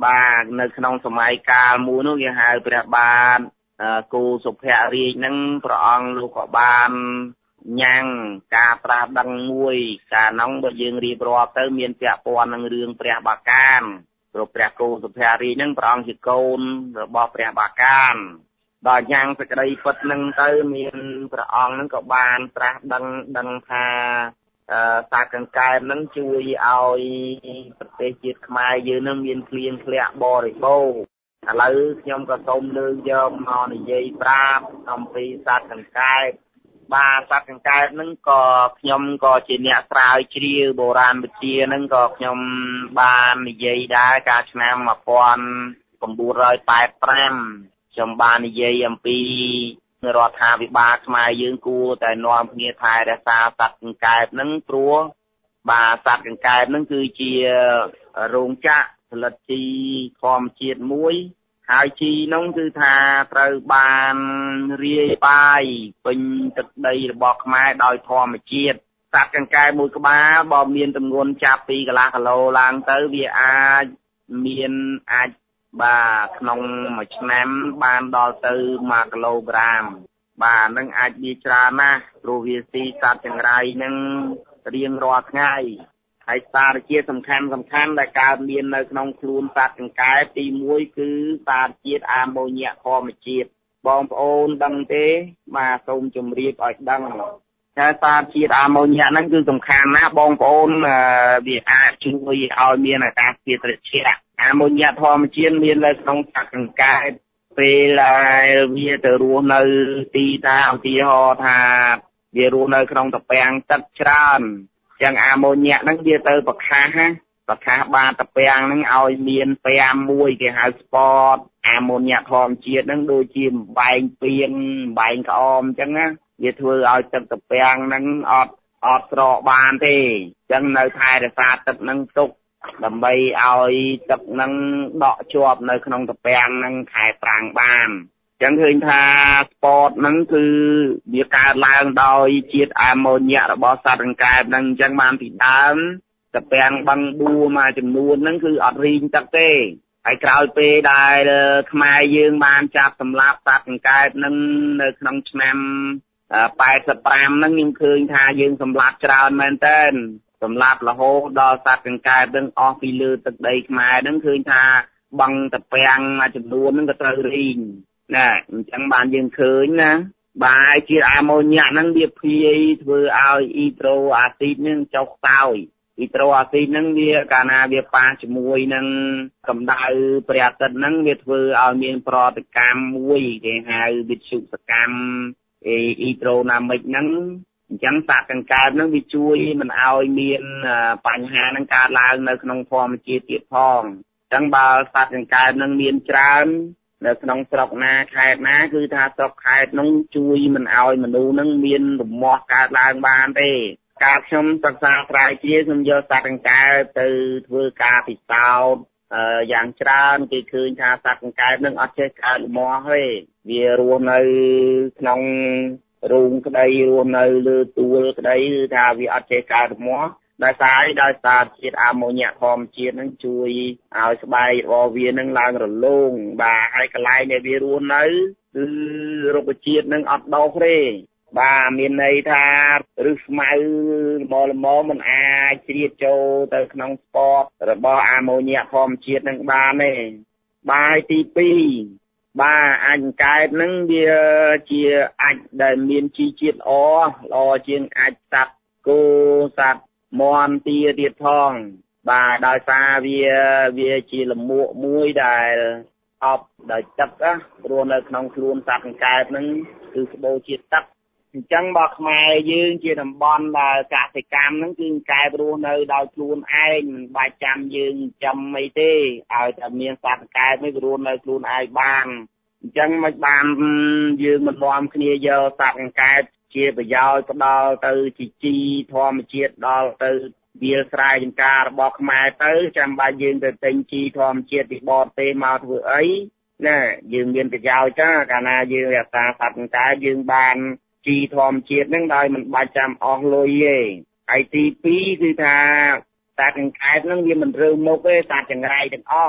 បាទនៅក្នុងសម័យកាលមួយនោះគេហៅព្រះបាទគូសុភរាជហ្នឹងព្រះអង្គលោកក៏បានញ៉ាំងការប្រាស់ដឹងមួយកាលនោះបើយើងរៀបរាប់ទៅមានពាក់ព័ន្ធនឹងរឿងព្រះបាកានព្រោះព្រះគូសុភរាជហ្នឹងព្រះអង្គជាកូនរបស់ព្រះបាកានដល់ញ៉ាំងសេចក្តីពិតហ្នឹងទៅមានព្រះអង្គហ្នឹងក៏បានប្រាស់ដឹងដឹងថាសាកង្កែបហ្នឹងជួយឲ្យប្រទេសជាតិខ្មែរយើងនឹងមានភ្លៀងធ្លាក់បរិបូរណ៍ឥឡូវខ្ញុំក៏សូមលើកយកមកនិយាយប្រាប់អំពីសត្វកង្កែបបាទសត្វកង្កែបហ្នឹងក៏ខ្ញុំក៏ជាអ្នកស្រាវជ្រាវបុរាណវិទ្យាហ្នឹងក៏ខ្ញុំបាននិយាយដែរកាលឆ្នាំmột nghìn chín trăm tám mươi lămខ្ញុំបាននិយាយអំពីរដ្ឋាភិបាលខ្មែរយើងគួរតែនាំគ្នាថែរក្សាសត្វកង្កែបហ្នឹងព្រោះបាទសត្វកង្កែបហ្នឹងគឺជារោងចក្រផលិតជីធម្មជាតិមួយហើយជីនោះគឺថាត្រូវបានរាយបាយពេញទឹកដីរបស់ខ្មែរដោយធម្មជាតិសត្វកង្កែបមួយក្បាលបើមានទម្ងន់ចាប់ពីកន្លះគីឡូឡើងទៅវាអាចមានអាចបាទក្នុងមួយឆ្នាំបានដល់ទៅmộtគីឡូក្រាមបាទនឹងអាចវាច្រើនណាស់ព្រោះវាស៊ីសត្វចង្រៃនឹងរៀងរាល់ថ្ងៃហើយសារជាតិសំខាន់សំខាន់ដែលកើតមាននៅក្នុងខ្លួនសត្វកង្កែបទីមួយគឺសារជាតិអាម៉ូញ៉ាធម្មជាតិបងប្អូនដឹងទេបាទសូមជម្រាបឲ្យដឹងថាសារជាតិអាម៉ូញ៉ាហ្នឹងគឺសំខាន់ណាស់បងប្អូនវាអាចជួយឲ្យមានអាកាសធាតុត្រជាក់អាម៉ូញ៉ាធម្មជាតិមាននៅក្នុងសត្វកង្កែបពេលដែលវាទៅរស់នៅទីតាឧទាហរណ៍ថាវារស់នៅក្នុងតំពាំងទឹកច្រើនចឹងអាម៉ូញ៉ាហ្នឹងវាទៅប្រខាសប្រខាសបាតតំពាំងហ្នឹងឲ្យមានពេមមួយគេហៅស្ពតអាម៉ូញ៉ាធម្មជាតិហ្នឹងដូចជាបំបែងពីងបំបែងក្អមចឹងណាវាធ្វើឲ្យទឹកតំពាំងហ្នឹងអត់អត់ស្រកបានទេចឹងនៅថែរក្សាទឹកហ្នឹងទុកដើម្បីឲ្យទឹកហ្នឹងដក់ជាប់នៅក្នុងតំពាំងហ្នឹងខែប្រាំងបានចឹងឃើញថាស្ពតហ្នឹងគឺវាកើតឡើងដោយជាតិអាម៉ូញ៉ារបស់សត្វកង្កែបហ្នឹងអញ្ចឹងបានពីដើមតំពាំងបឹងបួមួយចំនួនហ្នឹងគឺអត់រីងទឹកទេហើយក្រោយពេលដែលខ្មែរយើងបានចាប់សម្លាប់សត្វកង្កែបហ្នឹងនៅក្នុងឆ្នាំแปดสิบห้าហ្នឹងខ្ញុំឃើញថាយើងសម្លាប់ច្រើនមែនតើសម្លាប់រហូតដល់សត្វកង្កែបហ្នឹងអស់ពីលើទឹកដីខ្មែរហ្នឹងឃើញថាបឹងតំពាំងមួយចំនួនហ្នឹងក៏ត្រូវរីងណាអញ្ចឹងបានយើងឃើញណាបាទជាអាម៉ូញ៉ាហ្នឹងវាភាយធ្វើឲ្យអ៊ីត្រូអាស៊ីតហ្នឹងចុះខ្សោយអ៊ីត្រូអាស៊ីតហ្នឹងវាកាលណាវាប៉ះជាមួយនឹងកម្ដៅព្រះអាទិត្យហ្នឹងវាធ្វើឲ្យមានប្រតិកម្មមួយគេហៅវិទ្យុសកម្មអ៊ីត្រូណាមិកហ្នឹងអញ្ចឹងសត្វកង្កែបហ្នឹងវាជួយមិនឲ្យមានបញ្ហាហ្នឹងកើតឡើងនៅក្នុងធម្មជាតិទៀតផងអញ្ចឹងបើសត្វកង្កែបហ្នឹងមានច្រើននៅក្នុងស្រុកណាខេត្តណាគឺថាស្រុកខេត្តនោះជួយមិនឲ្យមនុស្សនឹងមានរមាស់កើតឡើងបានទេការខ្ញុំសិក្សាស្រាវជ្រាវខ្ញុំយកសត្វកង្កែបទៅធ្វើការពិសោធន៍យ៉ាងច្រើនគេឃើញថាសត្វកង្កែបនឹងអត់ចេះកើតរមាស់ទេវារស់នៅក្នុងរូងក្តីរស់នៅលើទួលក្តីគឺថាវាអត់ចេះកើតរមាស់ដោយសារដោយសារជាតិអាម៉ូញ៉ាធម្មជាតិនឹងជួយឲ្យស្បែករបស់វានឹងឡើងរលោងបាទហើយកន្លែងដែលវារស់នៅគឺរុក្ខជាតិនឹងអត់ដុះទេបាទមានន័យថាឫសស្មៅល្មមៗមិនអាចជ្រៀតចូលទៅក្នុងស្ពតរបស់អាម៉ូញ៉ាធម្មជាតិនឹងបានទេបាទទីពីរបាទអាចកង្កែបនឹងវាជាអាចដែលមានជីជាតិល្អល្អជាងអាចសត្វគោសត្វមន់ទាទៀតផងបាទដោយសារវាវាជាលមួកមួយដែលអប់ដោយទឹកណាព្រោះនៅក្នុងខ្លួនសត្វកង្កែបហ្នឹងគឺស្បូរជាតិទឹកអញ្ចឹងបើខ្មែរយើងជាតំបន់ដែលកសិកម្មហ្នឹងគឺកង្កែបរស់នៅដោយខ្លួនឯងមិនបាច់ចាំយើងចាំអីទេឲ្យតែមានសត្វកង្កែបនេះរស់នៅខ្លួនឯងបានអញ្ចឹងមិនបានយើងមិននាំគ្នាយកសត្វកង្កែបជាប្រយោជន៍ផ្ដល់ទៅជីជីធម្មជាតិដល់ទៅវាលស្រែចម្ការរបស់ខ្មែរទៅចាំបាច់យើងទៅទិញជីធម្មជាតិពីបរទេសមកធ្វើអីណាយើងមានប្រយោជន៍ចាកាលណាយើងរក្សាសត្វកង្កែបយើងបានជីធម្មជាតិហ្នឹងដោយមិនបាច់ចាំអស់លុយទេហើយទីពីរគឺថាសត្វកង្កែបហ្នឹងវាមិនរើមុខទេសត្វចង្រៃទាំងអស់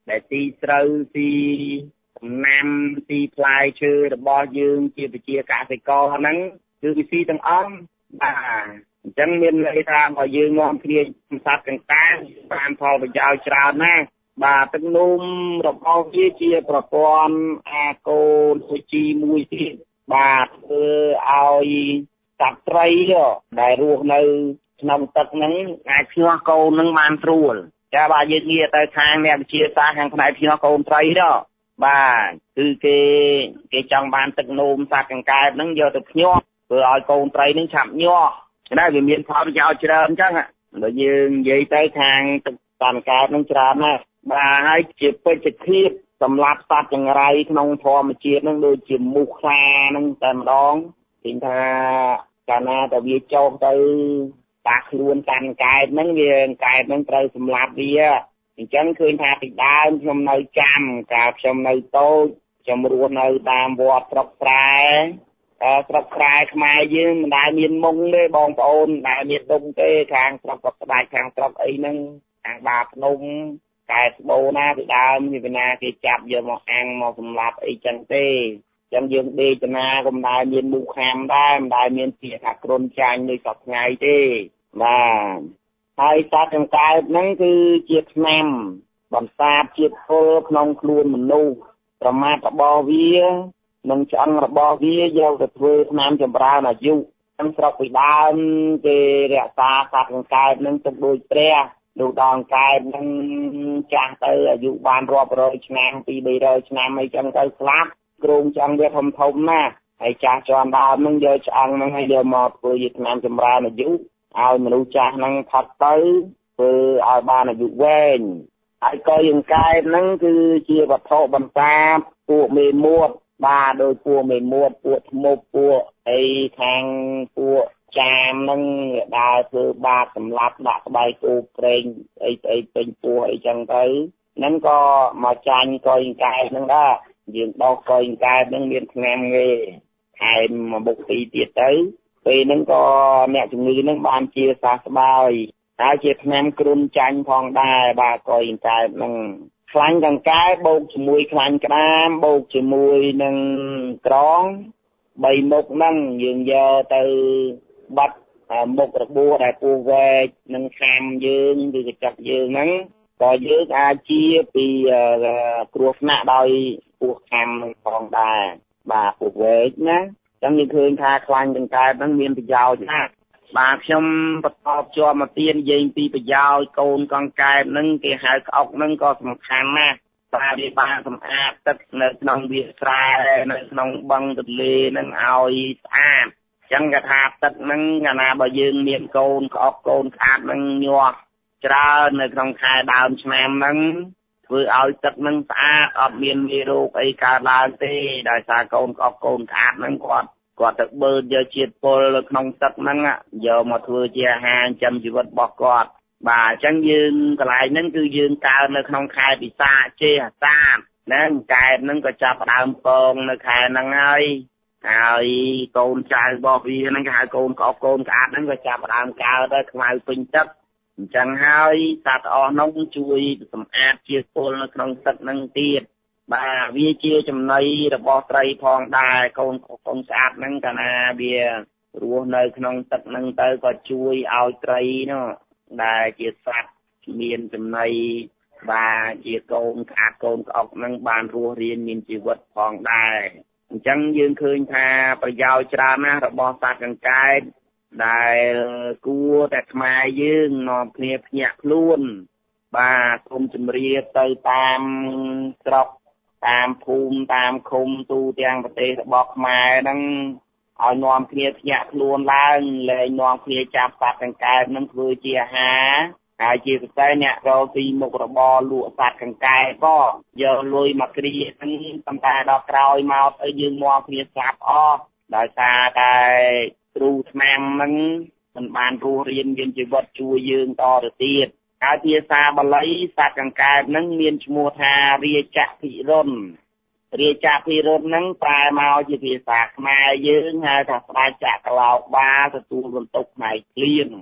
ដែលទីស្រូវទីដំណាំទីផ្លែឈើរបស់យើងជាប្រជាកសិករហ្នឹងគឺវាស៊ីទាំងអស់បាទអញ្ចឹងមានន័យថាបើយើងនាំគ្នាសត្វកង្កែបបានផលប្រយោជន៍ច្រើនណាស់បាទទឹកនោមរបស់វាជាប្រព័ន្ធអាកូនដូចជាមួយទៀតបាទធ្វើឲ្យសត្វត្រីដែលរស់នៅក្នុងទឹកហ្នឹងអាចភ្ញាស់កូនហ្នឹងបានស្រួលចាបាទយើងងាកទៅខាងអ្នកវិទ្យាសាស្ត្រខាងផ្នែកភ្ញាស់កូនត្រីđóបាទគឺគេគេចង់បានទឹកនោមសត្វកង្កែបហ្នឹងយកទៅភ្ញាស់ធ្វើឲ្យកូនត្រីហ្នឹងឆាប់ញាស់ណាវាមានផលប្រយោជន៍ច្រើនអញ្ចឹងបើយើងនិយាយទៅខាងទឹកសត្វកង្កែបហ្នឹងច្រើនណាស់បាទហើយជាពេជ្ជឃាតសម្រាប់សត្វចង្រៃក្នុងធម្មជាតិហ្នឹងដូចជាមូសខ្លាហ្នឹងតែម្ដងឃើញថាកាលណាតែវាចោលទៅតាខ្លួនតានកែបហ្នឹងវាកែបហ្នឹងត្រូវសម្លាប់វាអញ្ចឹងឃើញថាពីដើមខ្ញុំនៅចាំកាលខ្ញុំនៅតូចខ្ញុំរស់នៅតាមវត្តស្រុកស្រែតែស្រុកស្រែខ្មែរយើងមិនដែលមានមុងទេបងប្អូនមិនដែលមានដុំទេខាងស្រុកក៏ស្ដាច់ខាងស្រុកអីហ្នឹងខាងបាភ្នំកែស្បូណាពីដើមពីណាគេចាប់យកមកអាំងមកសម្លាប់អីចឹងទេចឹងយើងដេកតាណាក៏មិនដែលមានមូសខាំដែរមិនដែលមានពាក្យថាគ្រុនចាញ់ដូចសពថ្ងៃទេបាទហើយសត្វកង្កែបហ្នឹងគឺជាថ្នាំបន្សាបជាតិពុលក្នុងខ្លួនមនុស្សប្រមាថរបស់វានិងឆ្អឹងរបស់វាយកទៅធ្វើថ្នាំចម្រើនអាយុក្នុងស្រុកពីដើមគេរក្សាសត្វកង្កែបហ្នឹងទុកដូចព្រះលោកដងកែបហ្នឹងចាស់ទៅអាយុបានរាប់រយឆ្នាំពីរបីរយឆ្នាំអីចឹងទៅស្លាប់គ្រោងឆ្អឹងវាធំធំណាស់ហើយចាស់ជាន់ដើមហ្នឹងយកឆ្អឹងហ្នឹងឲ្យយកមកធ្វើជាថ្នាំចម្រើនអាយុឲ្យមនុស្សចាស់ហ្នឹងផុតទៅធ្វើឲ្យបានអាយុវែងហើយកយង្កែបហ្នឹងគឺជាវត្ថុបន្សាបពួកមេមួតបាទដោយពួកមេមួតពួកធ្មប់ពួកអីខាងពួកចាមហ្នឹងដើរធ្វើបាបសម្លាប់ដាក់ក្បែរគោព្រេងអីអីពេញពោះអីចឹងទៅហ្នឹងក៏មកចាញ់កយង្កែបហ្នឹងដែរយើងដោះកយង្កែបហ្នឹងមានថ្នាំគេថែមមកបុកពីទៀតទៅពេលហ្នឹងក៏អ្នកជំងឺហ្នឹងបានជាសះស្បើយហើយជាថ្នាំគ្រុនចាញ់ផងដែរបាទកយង្កែបហ្នឹងខ្លាញ់កង្កែបបូកជាមួយខ្លាញ់ក្តាមបូកជាមួយនឹងក្រងបីមុខហ្នឹងយើងយកទៅបាត់មុខរបួសដែលពោះវែកនឹងខាំយើងឬកញ្ចក់យើងហ្នឹងក៏យើងអាចជាពីគ្រោះថ្នាក់ដោយពោះខាំនឹងផងដែរបាទពោះវែកណាចឹងយើងឃើញថាខ្លាញ់កង្កែបហ្នឹងមានប្រយោជន៍ណាស់បាទខ្ញុំបន្តជាប់មកទៀតនិយាយពីប្រយោជន៍កូនកង្កែបហ្នឹងគេហៅក្អុកហ្នឹងក៏សំខាន់ណាស់តែវាបានសម្អាតទឹកនៅក្នុងវាលស្រែនៅក្នុងបឹងទន្លេហ្នឹងឲ្យស្អាតចឹងគេថាទឹកហ្នឹងកាលណាបើយើងមានកូនក្អុកកូនក្អាតហ្នឹងញាស់ច្រើននៅក្នុងខែដើមឆ្នាំហ្នឹងធ្វើឲ្យទឹកហ្នឹងស្អាតអត់មានមេរោគអីកើតឡើងទេដោយសារកូនក្អុកកូនក្អាតហ្នឹងគាត់គាត់ទៅបឺតយកជាតិពុលនៅក្នុងទឹកហ្នឹងយកមកធ្វើជាអាហារចិញ្ចឹមជីវិតរបស់គាត់បាទអញ្ចឹងយើងកន្លែងហ្នឹងគឺយើងកើនៅក្នុងខែពិសាចេអាសាឍណាកែបហ្នឹងក៏ចាប់ផ្ដើមពងនៅខែហ្នឹងហើយហើយកូនចៅរបស់វាហ្នឹងគេហៅកូនកោបកូនក្អាតហ្នឹងក៏ចាប់ផ្ដើមកើតហើយខ្មៅពេញទឹកអញ្ចឹងហើយសត្វអស់នោះជួយសម្អាតជាតិពុលនៅក្នុងទឹកហ្នឹងទៀតបាទវាជាចំណីរបស់ត្រីផងដែរកូនកូនស្អាតហ្នឹងកាលណាវារស់នៅក្នុងទឹកហ្នឹងទៅក៏ជួយឲ្យត្រីនោះដែលជាសត្វមានចំណីបាទជាកូនក្អាតកូនក្អុកហ្នឹងបានរស់រានមានជីវិតផងដែរអញ្ចឹងយើងឃើញថាប្រយោជន៍ច្រើនណាស់របស់សត្វកង្កែបដែលគួរតែខ្មែរយើងនាំគ្នាភ្ញាក់ខ្លួនបាទគុំជំរាបទៅតាមស្រុកតាមភូមិតាមឃុំទូទាំងប្រទេសរបស់ខ្មែរហ្នឹងឲ្យនាំគ្នាភ្ញាក់ខ្លួនឡើងលែងនាំគ្នាចាប់សត្វកង្កែបហ្នឹងធ្វើជាអាហារហើយជាពិសេសអ្នករកទីមុខរបរលក់សត្វកង្កែបក៏យកលុយមកគ្រាហ្នឹងប៉ុន្តែដល់ក្រោយមកទៅយើងនាំគ្នាស្លាប់អស់ដោយសារតែគ្រូថ្នាំហ្នឹងមិនបានរស់រៀនមានជីវិតជួយយើងតទៅទៀតហើយភាសាបាលីសត្វកង្កែបហ្នឹងមានឈ្មោះថារាជភិរុនរាជភិរុនហ្នឹងប្រែមកជាភាសាខ្មែរយើងហៅថាស្ដេចចក្រឡោកបាទទួលបន្ទុកផ្នែកភ្លៀងហ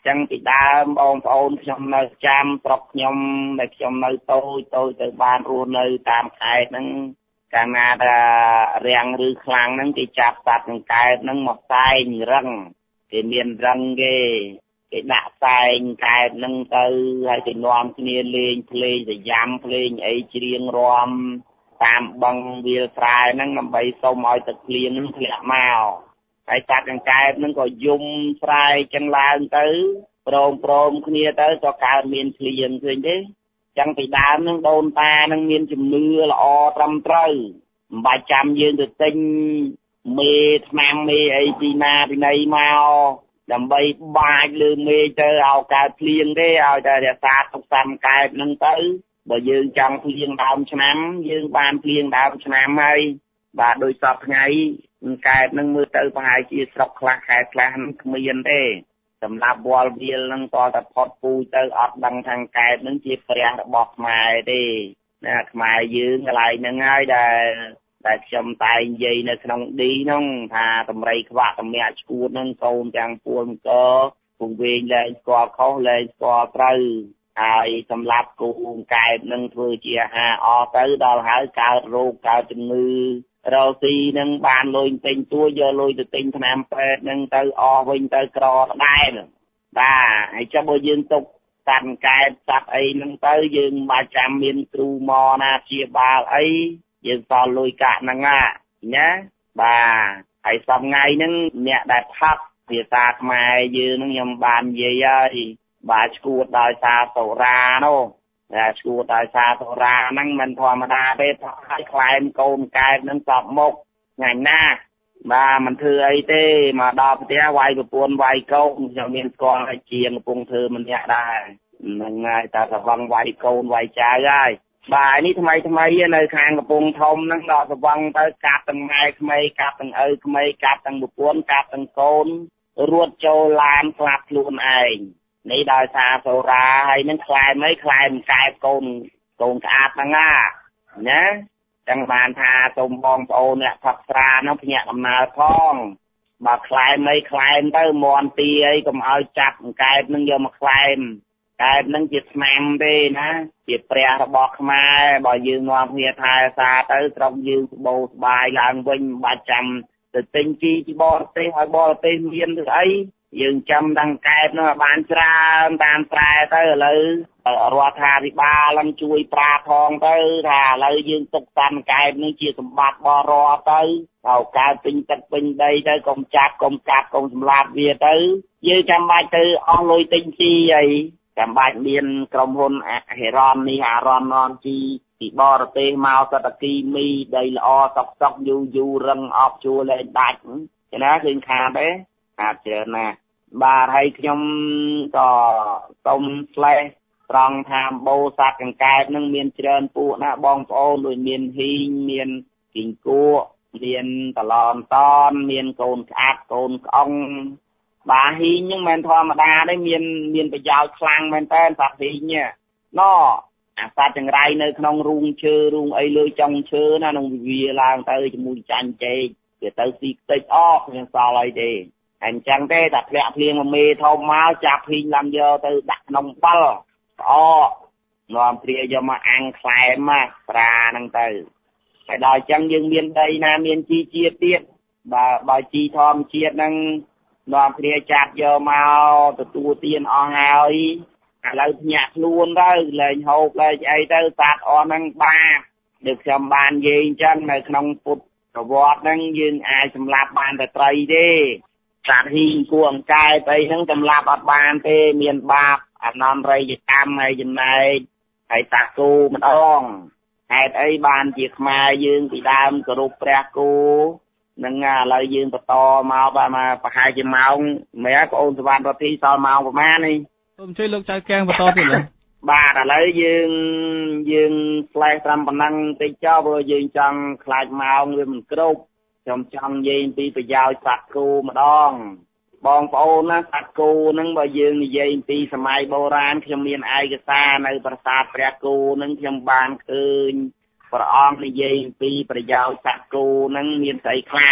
ចឹងពីដើមបងប្អូនខ្ញុំនៅចាំស្រុកខ្ញុំដែលខ្ញុំនៅតូចតូចទៅបានរស់នៅតាមខេត្តហ្នឹងកាលណាថារាំងឬខ្លាំងហ្នឹងគេចាប់សត្វកង្កែបហ្នឹងមកផ្សែងរឹងគេមានរឹងគេគេដាក់ផ្សែងកែបហ្នឹងទៅហើយគេនាំគ្នាលេងភ្លេងសយ៉ាំភ្លេងអីច្រៀងរាំតាមបឹងវាលស្រែហ្នឹងដើម្បីសុំឲ្យទឹកភ្លៀងហ្នឹងធ្លាក់មកហើយសត្វកង្កែបហ្នឹងក៏យំស្រែកចឹងឡើងទៅព្រមព្រមគ្នាទៅក៏កើតមានភ្លៀងឃើញទេចឹងពីដើមហ្នឹងដូនតាហ្នឹងមានជំនឿល្អត្រឹមត្រូវមិនបាច់ចាំយើងទៅទិញមេថ្នាំមេអីពីណាពីណីមកដើម្បីបាចលើមេទៅឲ្យកើតភ្លៀងទេឲ្យតែរក្សាទុកសត្វកែបហ្នឹងទៅបើយើងចង់ភ្លៀងដើមឆ្នាំយើងបានភ្លៀងដើមឆ្នាំហើយបាទដោយសពថ្ងៃកែបហ្នឹងមើលទៅប្រហែលជាស្រុកខ្លះខេត្តខ្លះគ្មានទេសម្រាប់វល់វាលហ្នឹងតតែផុតពូជទៅអត់ដឹងថាកែបហ្នឹងជាព្រះរបស់ខ្មែរទេណាខ្មែរយើងកន្លែងហ្នឹងហើយដែលតែខ្ញុំតែងនិយាយនៅក្នុងឌីហ្នឹងថាតម្រៃខ្វាក់តម្រាក់ឈួតហ្នឹងកូនទាំងពួលកពងវែងលែងស្គាល់ខុសលែងស្គាល់ត្រូវហើយសម្រាប់គូកែបនឹងធ្វើជាអាហារអស់ទៅដល់ហើយកើតរោគកើតជំងឺរោស៊ីនឹងបានលុយទិញទួយកលុយទៅទិញថ្នាំពេទ្យនឹងទៅអស់វិញទៅក្រដែរបាទហើយចុះបើយើងទុកសត្វកែបសត្វអីហ្នឹងទៅយើងមិនបាច់ចាំមានគ្រូមកណាព្យាបាលអីយើងសល់លុយកាក់ហ្នឹងណាបាទហើយសប្ងៃហ្នឹងអ្នកដែលផឹកភាសាខ្មែរយើងហ្នឹងខ្ញុំបាននិយាយហើយបាទឈួតដោយសារសូរ៉ានោះតែឈួតដោយសារសូរ៉ាហ្នឹងមិនធម្មតាទេផឹកឲ្យខ្លែមកូនកែបហ្នឹងសពមុខងាញ់ណាស់បាទមិនធ្វើអីទេមកដល់ផ្ទះវាយប្រពន្ធវាយកូនខ្ញុំមានស្គាល់ឲ្យជាងកំពុងធ្វើម្នាក់ដែរហ្នឹងហើយតែស្វឹងវាយកូនវាយចៅហើយបាទនេះថ្មីថ្មីនៅខាងកំពង់ធំហ្នឹងដកស្វឹងទៅកាប់ទាំងម៉ែក្មេងកាប់ទាំងឪក្មេងកាប់ទាំងប្រពន្ធកាប់ទាំងកូនរត់ចូលឡានស្លាប់ខ្លួនឯងនេះដោយសារសូរ៉ាហើយនឹងខ្លែមអីខ្លែមកែបកូនកូនក្អាតហ្នឹងណាណាចឹងបានថាសូមបងប្អូនអ្នកផឹកស្រានោះភ្ញាក់ដំណើរផងបើខ្លែមអីខ្លែមទៅមន់ទីអីកុំឲ្យចាប់កែបនឹងយកមកខ្លែមកែបនឹងជាស្នាមទេណាជាព្រះរបស់ខ្មែរបើយើងនាំគ្នាថែសារទៅស្រុកយើងស្បោស្បាយឡើងវិញមិនបាច់ចាំទៅទិញជីពីបរទេសឲ្យបរទេសមានឬអីយើងចាំដល់កែបនោះបានច្រើនតាមស្រែទៅឥឡូវរដ្ឋាភិបាលឡើងជួយប្រាផងទៅថាឥឡូវយើងទុកតានកែបនេះជាសម្បត្តិបររទៅឲ្យកើតពេញទឹកពេញដីទៅកុំចាប់កុំកាប់កុំសម្លាប់វាទៅយើងចាំបាច់ទៅអស់លុយទិញជីអីចាំបាច់មានក្រុមហ៊ុនអហិរននេះអារនននជីពីបរទេសមកសតគីមីដីល្អសុកសុកយូយូរឹងអបជួរលែងដាច់ចឹងណាឃើញខាតទេខាតច្រើនណាស់បាទហើយខ្ញុំក៏សូមស្លេះត្រង់ថាបោសត្វកង្កែបនឹងមានច្រើនពួកណាបងប្អូនដូចមានហ៊ីងមានគីងគក់មានតឡនតនមានកូនក្អាត់កូនក្អុងបាទហ៊ីងហ្នឹងមិនធម្មតាទេមានមានប្រយោជន៍ខ្លាំងមែនតើសត្វហ៊ីងណោអាសត្វចង្រៃនៅក្នុងរូងឈើរូងអីលើចុងឈើណានឹងវាឡើងទៅជាមួយចាញ់ចេកវាទៅស៊ីខ្ទេចអស់មិនសល់អីទេអញ្ចឹងទេតែធ្លាក់ភ្លៀងមកមេធំមកចាប់ហ៊ីងឡើងយកទៅដាក់ក្នុងបលក្អកនាំព្រាយកមកអាំងខ្លែមមកប្រាហ្នឹងទៅហើយដល់អញ្ចឹងយើងមានដីណាមានជីជាតិទៀតបើបើជីធម្មជាតិហ្នឹងនាំព្រាចាប់យកមកទទួលទានអស់ហើយឥឡូវភ្ញាក់ខ្លួនទៅលែងហូបលែងអីទៅសត្វអស់ហ្នឹងបាបដូចខ្ញុំបាននិយាយអញ្ចឹងនៅក្នុងពុទ្ធប្រវត្តិហ្នឹងយើងអាចសម្លាប់បានតែត្រីទេសត្វហ៊ីងគួរអង្កែបអីហ្នឹងសម្លាប់អត់បានទេមានបាបអនន្តរិយកម្មហើយចំណែកហើយតាគូម្ដងហេតុអីបានជាខ្មែរយើងពីដើមគោរពព្រះគូនឹងឥឡូវយើងបន្តមកបាទមកប្រហែលជាម៉ោងមែនបងអូនសវណ្ណរទ្ធីសល់ម៉ោងប្រហែលនេះសូមជួយលោកចៅកែងបន្តទៀតលោកបាទឥឡូវយើងយើងផ្លែត្រឹមប៉ុណ្ណឹងតិចចុះព្រោះយើងចង់ខ្លាចម៉ោងវាមិនគ្រប់ខ្ញុំចង់និយាយអំពីប្រយោជន៍សត្វគោម្ដងបងប្អូនណាសត្វគោហ្នឹងបើយើងនិយាយអំពីសម័យបុរាណខ្ញុំមានឯកសារនៅប្រាសាទព្រះគោហ្នឹងខ្ញុំបានឃើញព្រះអង្គនិយាយអំពីប្រយោជន៍សត្វគោហ្នឹងមានស្អីខ្លះ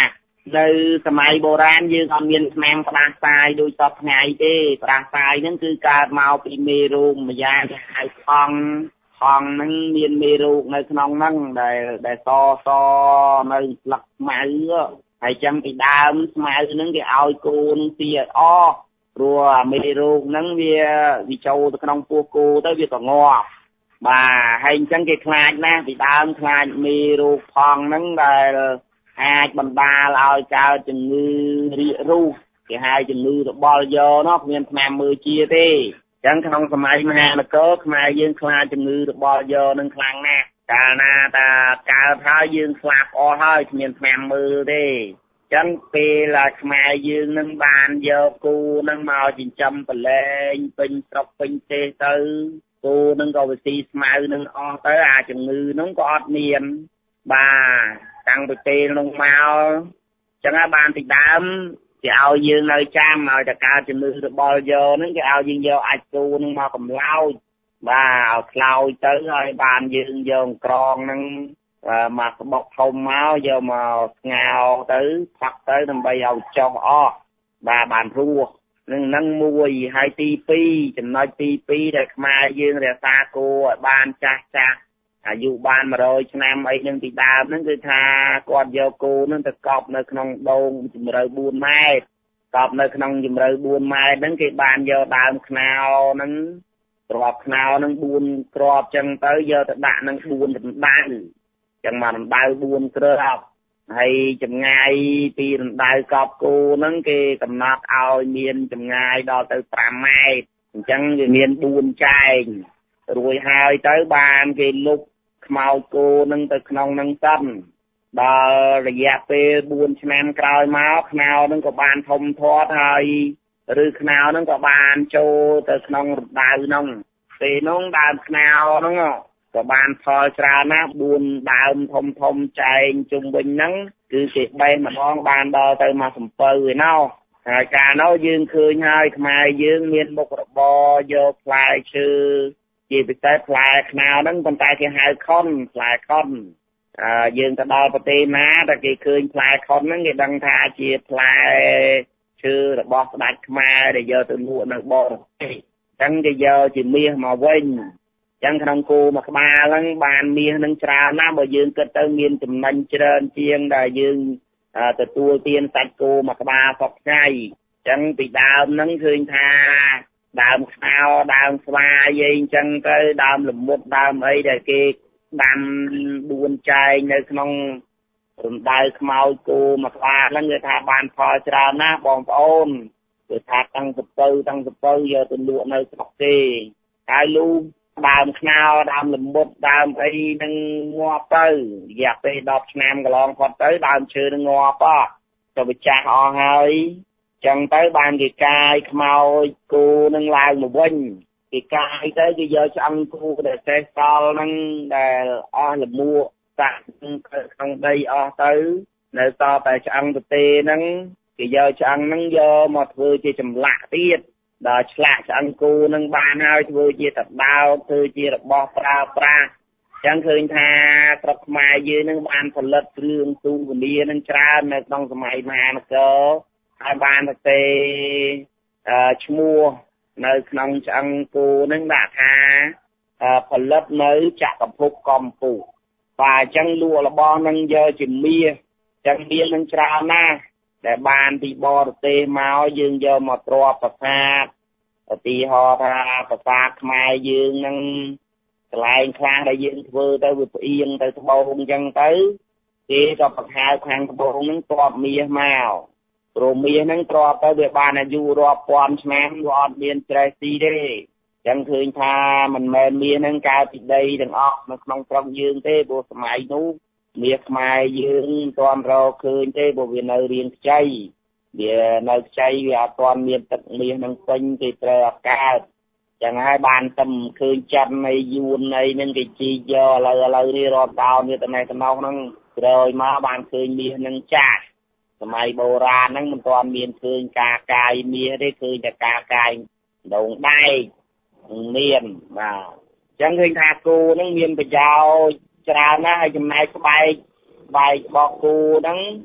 នៅសម័យបុរាណយើងអត់មានថ្នាំផ្ដាសាយដូចសពថ្ងៃទេផ្ដាសាយហ្នឹងគឺកើតមកពីមេរោគម្យ៉ាងគេហៅថង់ថង់ហ្នឹងមានមេរោគនៅក្នុងហ្នឹងដែលដែលសសនៅស្លឹកស្មៅហើយចឹងពីដើមស្មៅហ្នឹងគេឲ្យគោនឹងស៊ីឲ្យអស់ព្រោះមេរោគហ្នឹងវាវាចូលទៅក្នុងពោះគោទៅវាក៏ងាប់បាទហើយអញ្ចឹងគេខ្លាចណាស់ពីដើមខ្លាចមេរោគថង់ហ្នឹងដែលអាចបណ្ដាលឲ្យកើតជំងឺរាគរូសគេហៅជំងឺរបល់យកនោះគ្មានថ្នាំមើលជាទេអញ្ចឹងក្នុងសម័យមហានគរខ្មែរយើងខ្លាចជំងឺរបល់យកនឹងខ្លាំងណាស់កាលណាតាកើតហើយយើងស្លាប់អស់ហើយគ្មានថ្នាំមើលទេអញ្ចឹងពេលខ្មែរយើងនឹងបានយកគោនឹងមកចិញ្ចឹមប្រឡែងពេញស្រុកពេញទេសទៅគោនឹងក៏វាស៊ីស្មៅនឹងអស់ទៅអាជំងឺនឹងក៏អត់មានបាទតាំងពីពេលនោះមកចឹងបានពីដើមគេឲ្យយើងនៅចាំឲ្យតែកើតជំងឺរបល់យកហ្នឹងគេឲ្យយើងយកអាចគោនឹងមកកំឡោចបាទឲ្យខ្លោចទៅហើយបានយើងយកក្រងហ្នឹងមកស្បុកធំមកយកមកស្ងោរទៅផឹកទៅដើម្បីឲ្យចុះអស់បាទបានរស់នឹងហ្នឹងមួយហើយទីពីរចំណុចទីពីរដែលខ្មែរយើងរក្សាគោឲ្យបានចាស់ចាស់អាយុបានmột trămឆ្នាំអីនឹងពីដើមហ្នឹងគឺថាគាត់យកគោនឹងទៅកប់នៅក្នុងដូងជម្រៅbốnម៉ែត្រកប់នៅក្នុងជម្រៅbốnម៉ែត្រហ្នឹងគេបានយកដើមខ្នោហ្នឹងគ្រាប់ខ្នោហ្នឹងbốnគ្រាប់ចឹងទៅយកទៅដាក់នឹងbốnរណ្ដៅចឹងមករណ្ដៅbốnគ្រាប់ហើយចម្ងាយពីរណ្ដៅកប់គោហ្នឹងគេកំណត់ឲ្យមានចម្ងាយដល់ទៅ5ម៉ែត្រអញ្ចឹងវាមានbốnចែងរួចហើយទៅបានគេលុបខ្មោចគោនឹងទៅក្នុងនឹងសិនដល់រយៈពេលbốnឆ្នាំក្រោយមកខ្នោនឹងក៏បានធំធាត់ហើយឬខ្នោនឹងក៏បានចូលទៅក្នុងរណ្ដៅនោះពេលនោះដើមខ្នោនោះក៏បានផលច្រើនណាស់bốnដើមធំធំចែងជុំវិញហ្នឹងគឺគេបេះម្ដងបានដល់ទៅមកសំពៅឯណោះហើយកាលនោះយើងឃើញហើយខ្មែរយើងមានមុខរបរយកផ្លែឈើជាពិសេសផ្លែខ្នោហ្នឹងប៉ុន្តែគេហៅខុនផ្លែខុនអឺយើងទៅដល់ប្រទេសណាតែគេឃើញផ្លែខុនហ្នឹងគេដឹងថាជាផ្លែឈើរបស់ស្ដេចខ្មែរដែលយកទៅលក់នៅបរទេសអញ្ចឹងគេយកជាមាសមកវិញអញ្ចឹងក្នុងគោមួយក្បាលហ្នឹងបានមាសហ្នឹងច្រើនណាស់បើយើងគិតទៅមានចំណេញច្រើនជាងដែលយើងទទួលទានសាច់គោមួយក្បាលសពថ្ងៃអញ្ចឹងពីដើមហ្នឹងឃើញថាដើមខ្នោដើមស្វាយអីអញ្ចឹងទៅដើមល្មុតដើមអីដែលគេដាំbốnចែងនៅក្នុងរណ្ដៅខ្មោចគោមួយក្បាលហ្នឹងគេថាបានផលច្រើនណាស់បងប្អូនគឺថាតាំងសពៅតាំងសពៅយកទៅលក់នៅស្រុកគេហើយលូដើមខ្នោដើមល្មុតដើមអីហ្នឹងងាប់ទៅរយៈពេលដប់ឆ្នាំកន្លងផុតទៅដើមឈើនឹងងាប់អស់ទៅវាចាស់អស់ហើយចឹងទៅបានគេកាយខ្មោចគោនឹងឡើងមកវិញគេកាយទៅគេយកឆ្អឹងគោដែលសេះសល់ហ្នឹងដែលអស់លមួកសាក់ក្នុងដីអស់ទៅនៅតតែឆ្អឹងប្រទេហ្នឹងគេយកឆ្អឹងហ្នឹងយកមកធ្វើជាចម្លាក់ទៀតដល់ឆ្លាក់ឆ្អឹងគោហ្នឹងបានហើយធ្វើជាតដោតធ្វើជារបស់ប្រើប្រាស់ចឹងឃើញថាស្រុកខ្មែរយើងហ្នឹងបានផលិតគ្រឿងទូវនីហ្នឹងច្រើននៅក្នុងសម័យមហានគរហើយបានទៅឈ្មោះនៅក្នុងឆ្អឹងគោនឹងដាក់ថាផលិតនៅចក្រភពកម្ពុជាបាទអញ្ចឹងលក់របស់នឹងយកជាមាសអញ្ចឹងមាសនឹងច្រើនណាស់ដែលបានពីបរទេសមកយើងយកមកទ្រាប់ប្រាសាទឧទាហរណ៍ថាប្រាសាទខ្មែរយើងនឹងកន្លែងខ្លះដែលយើងធ្វើទៅវាផ្អៀងទៅត្បូងអញ្ចឹងទៅគេក៏បង្ហើបខាងត្បូងនឹងទ្រាប់មាសមកព្រមមាសហ្នឹងទ្រាប់ទៅវាបានអាយុរាប់ពាន់ឆ្នាំវាអត់មានត្រេះទីទេចឹងឃើញថាមិនមែនមាសហ្នឹងកើតពីដីទាំងអស់នៅក្នុងស្រុកយើងទេព្រោះសម័យនោះមាសខ្មែរយើងមិនទាន់រកឃើញទេព្រោះវានៅរៀងខ្ចីវានៅខ្ចីវាអត់ទាន់មានទឹកមាសហ្នឹងពេញគេត្រូវអត់កើតចឹងហើយបានតែឃើញចិននៃយួននៃហ្នឹងគេជីកយកឥឡូវឥឡូវនេះរាប់ដោនវាទៅណេះទៅណោះហ្នឹងក្រោយមកបានឃើញមាសហ្នឹងចាស់សម័យបុរាណហ្នឹងមិនទាន់មានឃើញការកាយមាសទេឃើញតែការកាយដងដែកមានបាទអញ្ចឹងឃើញថាគោហ្នឹងមានប្រយោជន៍ច្រើនណាស់ហើយចំណែកស្បែកស្បែករបស់គោហ្នឹង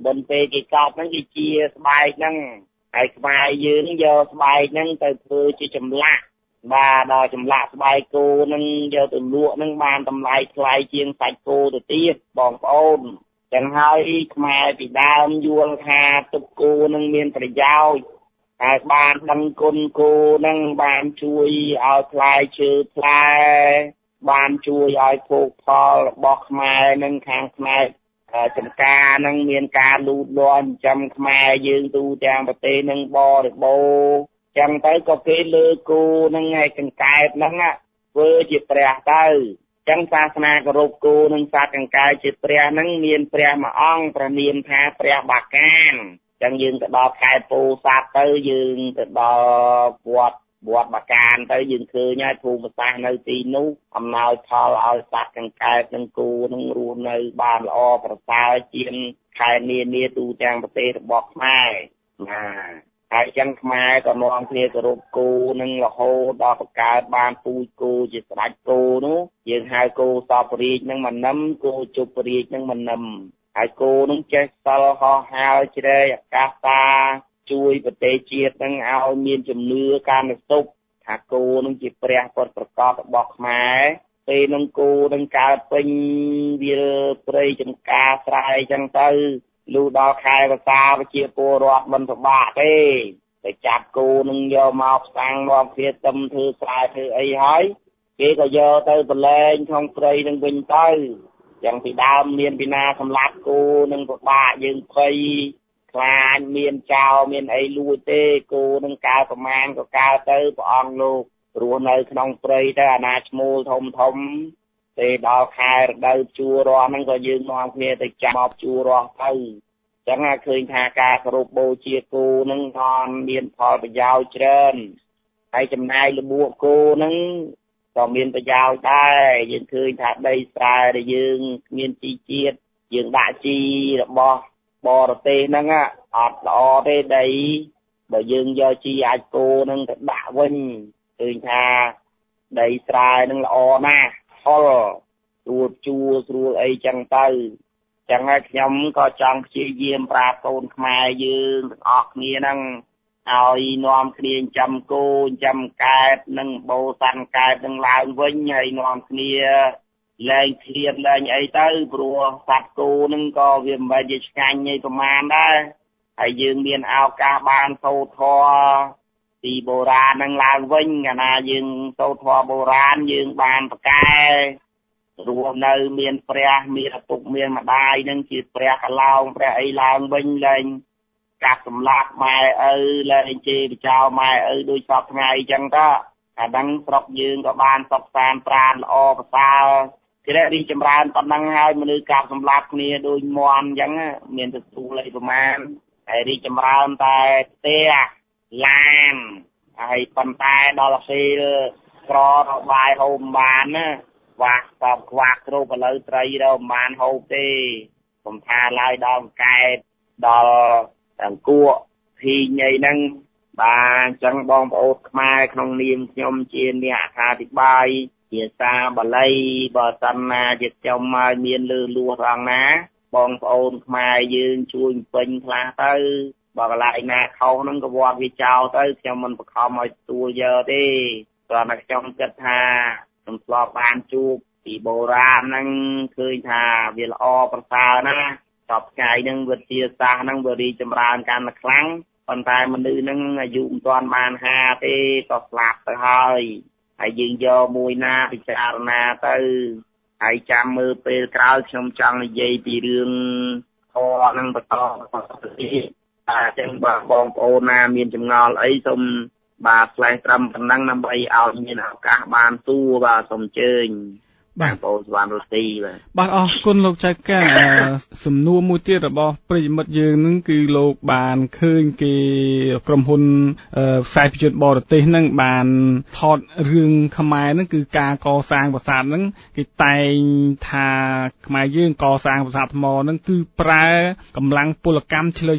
បនពេគេកោបហ្នឹងគេជាស្បែកហ្នឹងហើយខ្មែរយើងយកស្បែកហ្នឹងទៅធ្វើជាចម្លាក់បាទដល់ចម្លាក់ស្បែកគោហ្នឹងយកទៅលក់ហ្នឹងបានតម្លៃថ្លៃជាងសាច់គោទៅទៀតបងប្អូនចឹងហើយខ្មែរពីដើមយល់ថាទឹកគោហ្នឹងមានប្រយោជន៍ហើយបានដឹងគុណគោហ្នឹងបានជួយឲ្យផ្លែឈើផ្លែបានជួយឲ្យភោគផលរបស់ខ្មែរហ្នឹងខាងផ្នែកចំការហ្នឹងមានការលូតលាស់ចិញ្ចឹមខ្មែរយើងទូទាំងប្រទេសហ្នឹងបរិបូរណ៍ចឹងទៅក៏គេលើគោហ្នឹងហើយកង្កែបហ្នឹងធ្វើជាព្រះទៅចឹងសាសនាគោរពគោនិងសត្វកង្កែបជាព្រះហ្នឹងមានព្រះមួយអង្គព្រះនាមថាព្រះបាកានចឹងយើងទៅដល់ខេត្តពោធិ៍សាត់ទៅយើងទៅដល់វត្តវត្តបាកានទៅយើងឃើញហើយភូមិសាស្ត្រនៅទីនោះអំណោយផលឲ្យសត្វកង្កែបនិងគោនឹងរស់នៅបានល្អប្រសើរជាងខេត្តនានាទូទាំងប្រទេសរបស់ខ្មែរណាហើយចឹងខ្មែរក៏នាំគ្នាគោរពគោនឹងរហូតដល់បង្កើតបានពូជគោជាស្ដេចគោនោះយើងហៅគោសពរាជនឹងមនឹមគោជប់រាជនឹងមនឹមហើយគោនឹងចេះសិលហោះហើរជ្រែកអាកាសាជួយប្រទេសជាតិនឹងឲ្យមានជំនឿកាន់តែសុខថាគោនឹងជាព្រះពុទ្ធប្រកបរបស់ខ្មែរពេលនឹងគោនឹងកើតពេញវាព្រៃចំការស្រែចឹងទៅលុះដល់ខែវស្សាប្រជាពលរដ្ឋមិនពិបាកទេតែចាប់គោនឹងយកមកផ្សាំងនាំគ្នាទឹមធ្វើស្រែធ្វើអីហើយគេក៏យកទៅប្រឡែងក្នុងព្រៃនឹងវិញទៅយ៉ាងពីដើមមានពីណាសម្លាប់គោនឹងពិបាកយើងភ័យខ្លាចមានចោរមានអីលួចទេគោនឹងកើប្រមាណក៏កើទៅព្រះអង្គលោករស់នៅក្នុងព្រៃទៅអាណាឈ្មោលធំធំទេដល់ខែរដូវភ្ជួររាស់ហ្នឹងក៏យើងនាំគ្នាទៅចាប់មកភ្ជួររាស់ទៅចឹងឃើញថាការគោរពបូជាគោហ្នឹងបានមានផលប្រយោជន៍ច្រើនហើយចំណាយលបួកគោហ្នឹងក៏មានប្រយោជន៍ដែរយើងឃើញថាដីស្រែដែលយើងមានជីជាតិយើងដាក់ជីរបស់បរទេសហ្នឹងអត់ល្អទេដីបើយើងយកជីអាចគោហ្នឹងទៅដាក់វិញឃើញថាដីស្រែហ្នឹងល្អណាស់ផលស្រួលជួរស្រួលអីចឹងទៅចឹងហើយខ្ញុំក៏ចង់ព្យាយាមប្រាប់កូនខ្មែរយើងទាំងអស់គ្នាហ្នឹងឲ្យនាំគ្នាចិញ្ចឹមគោចិញ្ចឹមកែបនិងបោសាន់កែបនឹងឡើងវិញហើយនាំគ្នាលែងឃ្លាតលែងអីទៅព្រោះសត្វគោហ្នឹងក៏វាមិនបែរជាឆ្ងាញ់អីប្រមាណដែរហើយយើងមានឱកាសបានសូត្រធម៌ពីបុរាណហ្នឹងឡើងវិញកាលណាយើងសូត្រធម៌បុរាណយើងបានប្រកែរស់នៅមានព្រះមានឪពុកមានម្ដាយនឹងជាព្រះកឡោងព្រះអីឡើងវិញលែងកាប់សម្លាប់ម៉ែឪលែងជេរចោលម៉ែឪដូចសពថ្ងៃអញ្ចឹងទៅអាហ្នឹងស្រុកយើងក៏បានសុខសាន្តប្រាណល្អប្រសើរគេរីកចម្រើនប៉ុណ្ណឹងហើយមនុស្សកាប់សម្លាប់គ្នាដូចមន់អញ្ចឹងមានទៅទូលអីប្រមាណហើយរីកចម្រើនតែផ្ទះឡានហើយប៉ុន្តែដល់ពេលក្ររបាយហូបបានណាខ្វះសពខ្វះគ្រប់ឥឡូវត្រីរកមិនបានហូបទេខ្ញុំថាឡើយដល់កែបដល់អង្គួធីញអីហ្នឹងបាទអញ្ចឹងបងប្អូនខ្មែរក្នុងនាមខ្ញុំជាអ្នកអត្ថាធិប្បាយភាសាបាលីបើសិនណាជាខ្ញុំមកមានលឺលួសរងណាបងប្អូនខ្មែរយើងជួយពេញខ្លះទៅបើកន្លែងណាខុសហ្នឹងក៏វាត់វាចោលទៅខ្ញុំមិនបខំឲ្យទទួលយកទេព្រោះតែខ្ញុំគិតថាខ្ញុំធ្លាប់បានជួបពីបុរាណហ្នឹងឃើញថាវាល្អប្រសើរណាស់សពថ្ងៃហ្នឹងវិទ្យាសាស្ត្រហ្នឹងវារីកចម្រើនកាន់តែខ្លាំងប៉ុន្តែមនុស្សហ្នឹងអាយុមិនទាន់បានហាទេក៏ស្លាប់ទៅហើយហើយយើងយកមួយណាពិចារណាទៅហើយចាំមើលពេលក្រោយខ្ញុំចង់និយាយពីរឿងធម៌ហ្នឹងបន្តទៀតតែចឹងបាទបងប្អូនណាមានចម្ងល់អីសូមបាទផ្លែត្រឹមប៉ុណ្ណឹងដើម្បីឲ្យមានឱកាសបានសួរបាទសូមអញ្ជើញបាទបងស្វានរស់ទីបាទបាទអរគុណលោកចៅកាសំណួរមួយទៀតរបស់ប្រិយមិត្តយើងនឹងគឺលោកបានឃើញគេក្រុមហ៊ុនផ្សាយភាពយន្តបរទេសនឹងបានថតរឿងខ្មែរនឹងគឺការកសាងប្រាសាទនឹងគេតែងថាខ្មែរយើងកសាងប្រាសាទថ្មនឹងគឺប្រើកម្លាំងពលកម្មឆ្លើយសឹក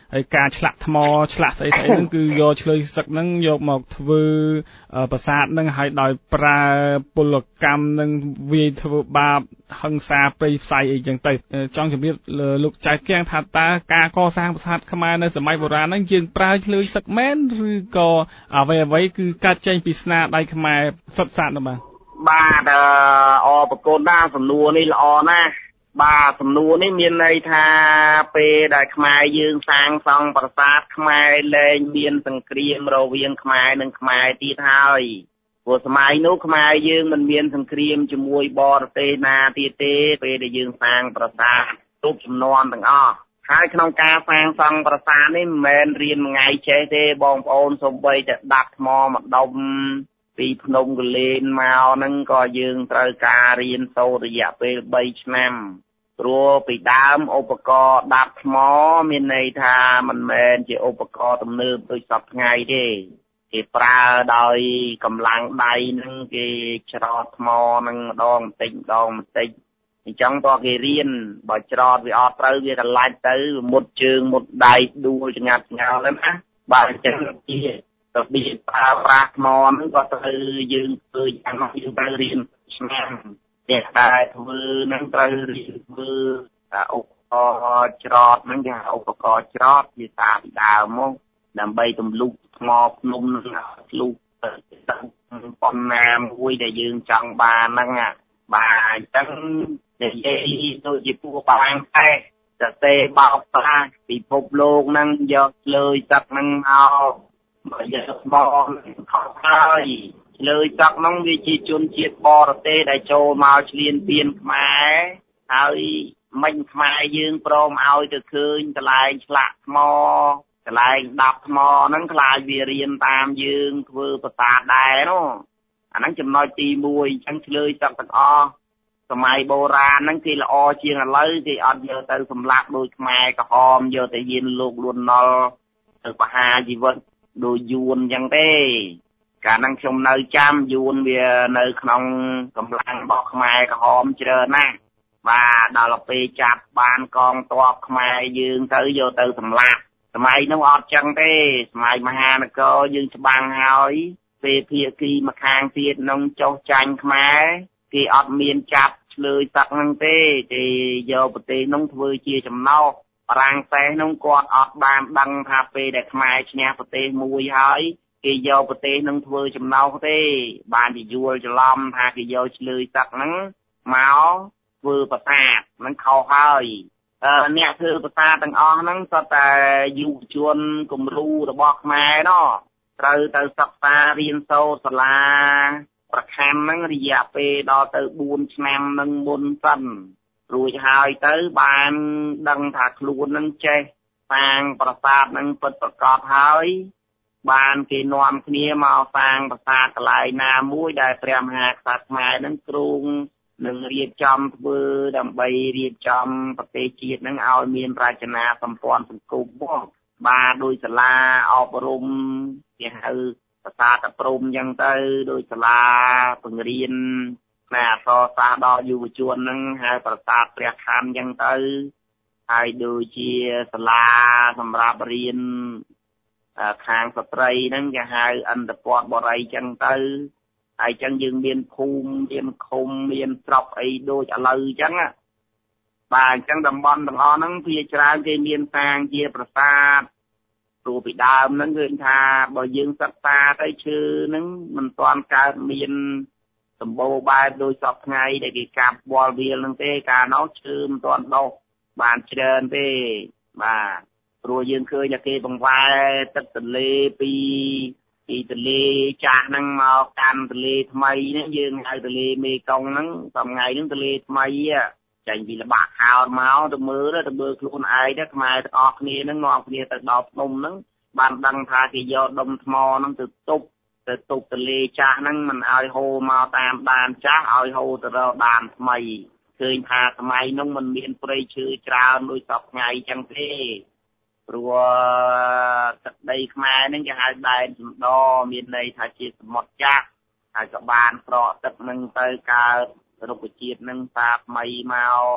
ហើយការឆ្លាក់ថ្មឆ្លាក់ស្អីស្អីហ្នឹងគឺយកឆ្លើយសឹកហ្នឹងយកមកធ្វើប្រាសាទហ្នឹងហើយដោយប្រើពលកម្មនឹងវាយធ្វើបាបហិង្សាព្រៃផ្សៃអីចឹងទៅចង់ជម្រាបលោកចៅកៀងថាតើការកសាងប្រាសាទខ្មែរនៅសម័យបុរាណហ្នឹងយើងប្រើឆ្លើយសឹកមែនឬក៏អ្វីអ្វីគឺកាត់ចេញពីស្នាដៃខ្មែរសុទ្ធសាធនោះបាទបាទអរប្រគុណណាស់សំណួរនេះល្អណាស់បាទសំណួរនេះមានន័យថាពេលដែលខ្មែរយើងសាងសង់ប្រាសាទខ្មែរលែងមានសង្គ្រាមរវាងខ្មែរនិងខ្មែរទៀតហើយព្រោះសម័យនោះខ្មែរយើងមិនមានសង្គ្រាមជាមួយបរទេសណាទៀតទេពេលដែលយើងសាងប្រាសាទគ្រប់ចំនួនទាំងអស់ហើយក្នុងការសាងសង់ប្រាសាទនេះមិនមែនរៀនមួយថ្ងៃចេះទេបងប្អូនសូម្បីតែដាត់ថ្មមកដុំពីភ្នំកលែនមកហ្នឹងក៏យើងត្រូវការរៀនសូត្ររយៈពេលបីឆ្នាំព្រោះពីដើមឧបករណ៍ដាត់ថ្មមានន័យថាមិនមែនជាឧបករណ៍ទំនើបដូចសពថ្ងៃទេគេប្រើដោយកម្លាំងដៃហ្នឹងគេច្រត់ថ្មហ្នឹងម្ដងបន្តិចម្ដងបន្តិចអញ្ចឹងតើគេរៀនបើច្រត់វាអត់ត្រូវវាកន្លាច់ទៅមុតជើងមុតដៃដួលចងាត់ឆ្ងល់ហ្នឹងណាបើអញ្ចឹងជារបៀបប្រើប្រាស់ថ្មហ្នឹងក៏ត្រូវយើងធ្វើយ៉ាងណាយើងត្រូវរៀនឆ្នាំតែតែធ្វើហ្នឹងត្រូវរៀនធ្វើឧបករណ៍ច្រត់ហ្នឹងគេហៅឧបករណ៍ច្រត់វាតាពីដើមមកដើម្បីទម្លុះថ្មភ្នំហ្នឹងធ្លុះទៅប៉ុណ្ណាមួយដែលយើងចង់បានហ្នឹងបាទអញ្ចឹងនិយាយដូចជាពួកបារាំងតែសរសេរបោកប្រាស់ពិភពលោកហ្នឹងយកលើយទឹកហ្នឹងមកបើយកមកខុសហើយលើយទឹកហ្នឹងវាជាជនជាតិបរទេសដែលចូលមកឈ្លានពានខ្មែរហើយមិញខ្មែរយើងព្រមឲ្យទៅឃើញកន្លែងឆ្លាក់ថ្មកន្លែងដាប់ថ្មហ្នឹងខ្លាចវារៀនតាមយើងធ្វើប្រាសាទដែរនោះអាហ្នឹងចំណុចទីមួយអញ្ចឹងឆ្លើយទឹកទាំងអស់សម័យបុរាណហ្នឹងគេល្អជាងឥឡូវគេអត់យកទៅសម្លាប់ដូចខ្មែរក្រហមយកទៅយានលោកលួនណុលទៅបហាជីវិតដូចយួនអញ្ចឹងទេកាលហ្នឹងខ្ញុំនៅចាំយួនវានៅក្នុងកម្លាំងរបស់ខ្មែរក្រហមច្រើនណាស់បាទដល់ពេលចាប់បានកងទ័ពខ្មែរយើងទៅយកទៅសម្លាប់សម័យនោះអត់ចឹងទេសម័យមហានគរយើងច្បាំងហើយពេលភាគីម្ខាងទៀតនឹងចុះចាញ់ខ្មែរគេអត់មានចាប់ឆ្លើយសឹកហ្នឹងទេគេយកប្រទេសនោះធ្វើជាចំណោទបារាំងសេះនោះគាត់អត់បានដឹងថាពេលដែលខ្មែរឈ្នះប្រទេសមួយហើយគេយកប្រទេសនឹងធ្វើចំណោទទេបានជាយល់ច្រឡំថាគេយកឆ្លើយសឹកហ្នឹងមកធ្វើប្រាសាទហ្នឹងខុសហើយអ្នកធ្វើប្រាសាទទាំងអស់ហ្នឹងសុទ្ធតែយុវជនគំរូរបស់ខ្មែរណោះត្រូវទៅសិក្សារៀនសូត្រសាលាប្រខំហ្នឹងរយៈពេលដល់ទៅបួនឆ្នាំនឹងមុនសិនរួចហើយទៅបានដឹងថាខ្លួននឹងចេះសាងប្រាសាទនឹងពិតប្រាកដហើយបានគេនាំគ្នាមកសាងប្រាសាទកន្លែងណាមួយដែលព្រះមហាក្សត្រខ្មែរនឹងគ្រោងនឹងរៀបចំធ្វើដើម្បីរៀបចំប្រទេសជាតិនឹងឲ្យមានរចនាសម្ព័ន្ធសង្គមមកបាទដោយសាលាអប់រំគេហៅប្រាសាទព្រំអញ្ចឹងទៅដោយសាលាបង្រៀនណាអក្សរសាស្ត្រដល់យុវជនហ្នឹងហៅប្រាសាទព្រះខ័នអញ្ចឹងទៅហើយដូចជាសាលាសម្រាប់រៀនខាងស្ត្រីហ្នឹងគេហៅអន្តពតបរិយអញ្ចឹងទៅហើយអញ្ចឹងយើងមានភូមិមានឃុំមានស្រុកអីដូចឥឡូវអញ្ចឹងបាទអញ្ចឹងតំបន់ទាំងអស់ហ្នឹងភាគច្រើនគេមានសាងជាប្រាសាទព្រោះពីដើមហ្នឹងឃើញថាបើយើងសិក្សាទៅឈើហ្នឹងមិនទាន់កើតមានសម្បូរបែបដោយសពថ្ងៃដែលគេកាប់វល់វាលហ្នឹងទេកាលនោះឈើមិនទាន់ដុះបានច្រើនទេបាទព្រោះយើងឃើញតែគេបង្វែរទឹកទន្លេពីពីទន្លេចាស់ហ្នឹងមកកាន់ទន្លេថ្មីហ្នឹងយើងហៅទន្លេមេគង្គហ្នឹងសំថ្ងៃហ្នឹងទន្លេថ្មីចាញ់ពីល្បាក់ខោនមកទៅមើលទៅមើលខ្លួនឯងទៅខ្មែរទាំងអស់គ្នាហ្នឹងនាំគ្នាទៅដល់ភ្នំហ្នឹងបានដឹងថាគេយកដុំថ្មហ្នឹងទៅទប់ទៅទប់ទន្លេចាស់ហ្នឹងមិនឲ្យហូរមកតាមដានចាស់ឲ្យហូរទៅរកដានថ្មីឃើញថាសម័យហ្នឹងมันមានព្រៃឈើច្រើនដូចសពថ្ងៃអញ្ចឹងទេព្រោះទឹកដីខ្មែរហ្នឹងគេហៅដែនសំដមានន័យថាជាសមុទ្រចាស់ហើយក៏បានប្រកទឹកហ្នឹងទៅកើតរុក្ខជាតិហ្នឹងសាថ្មីមក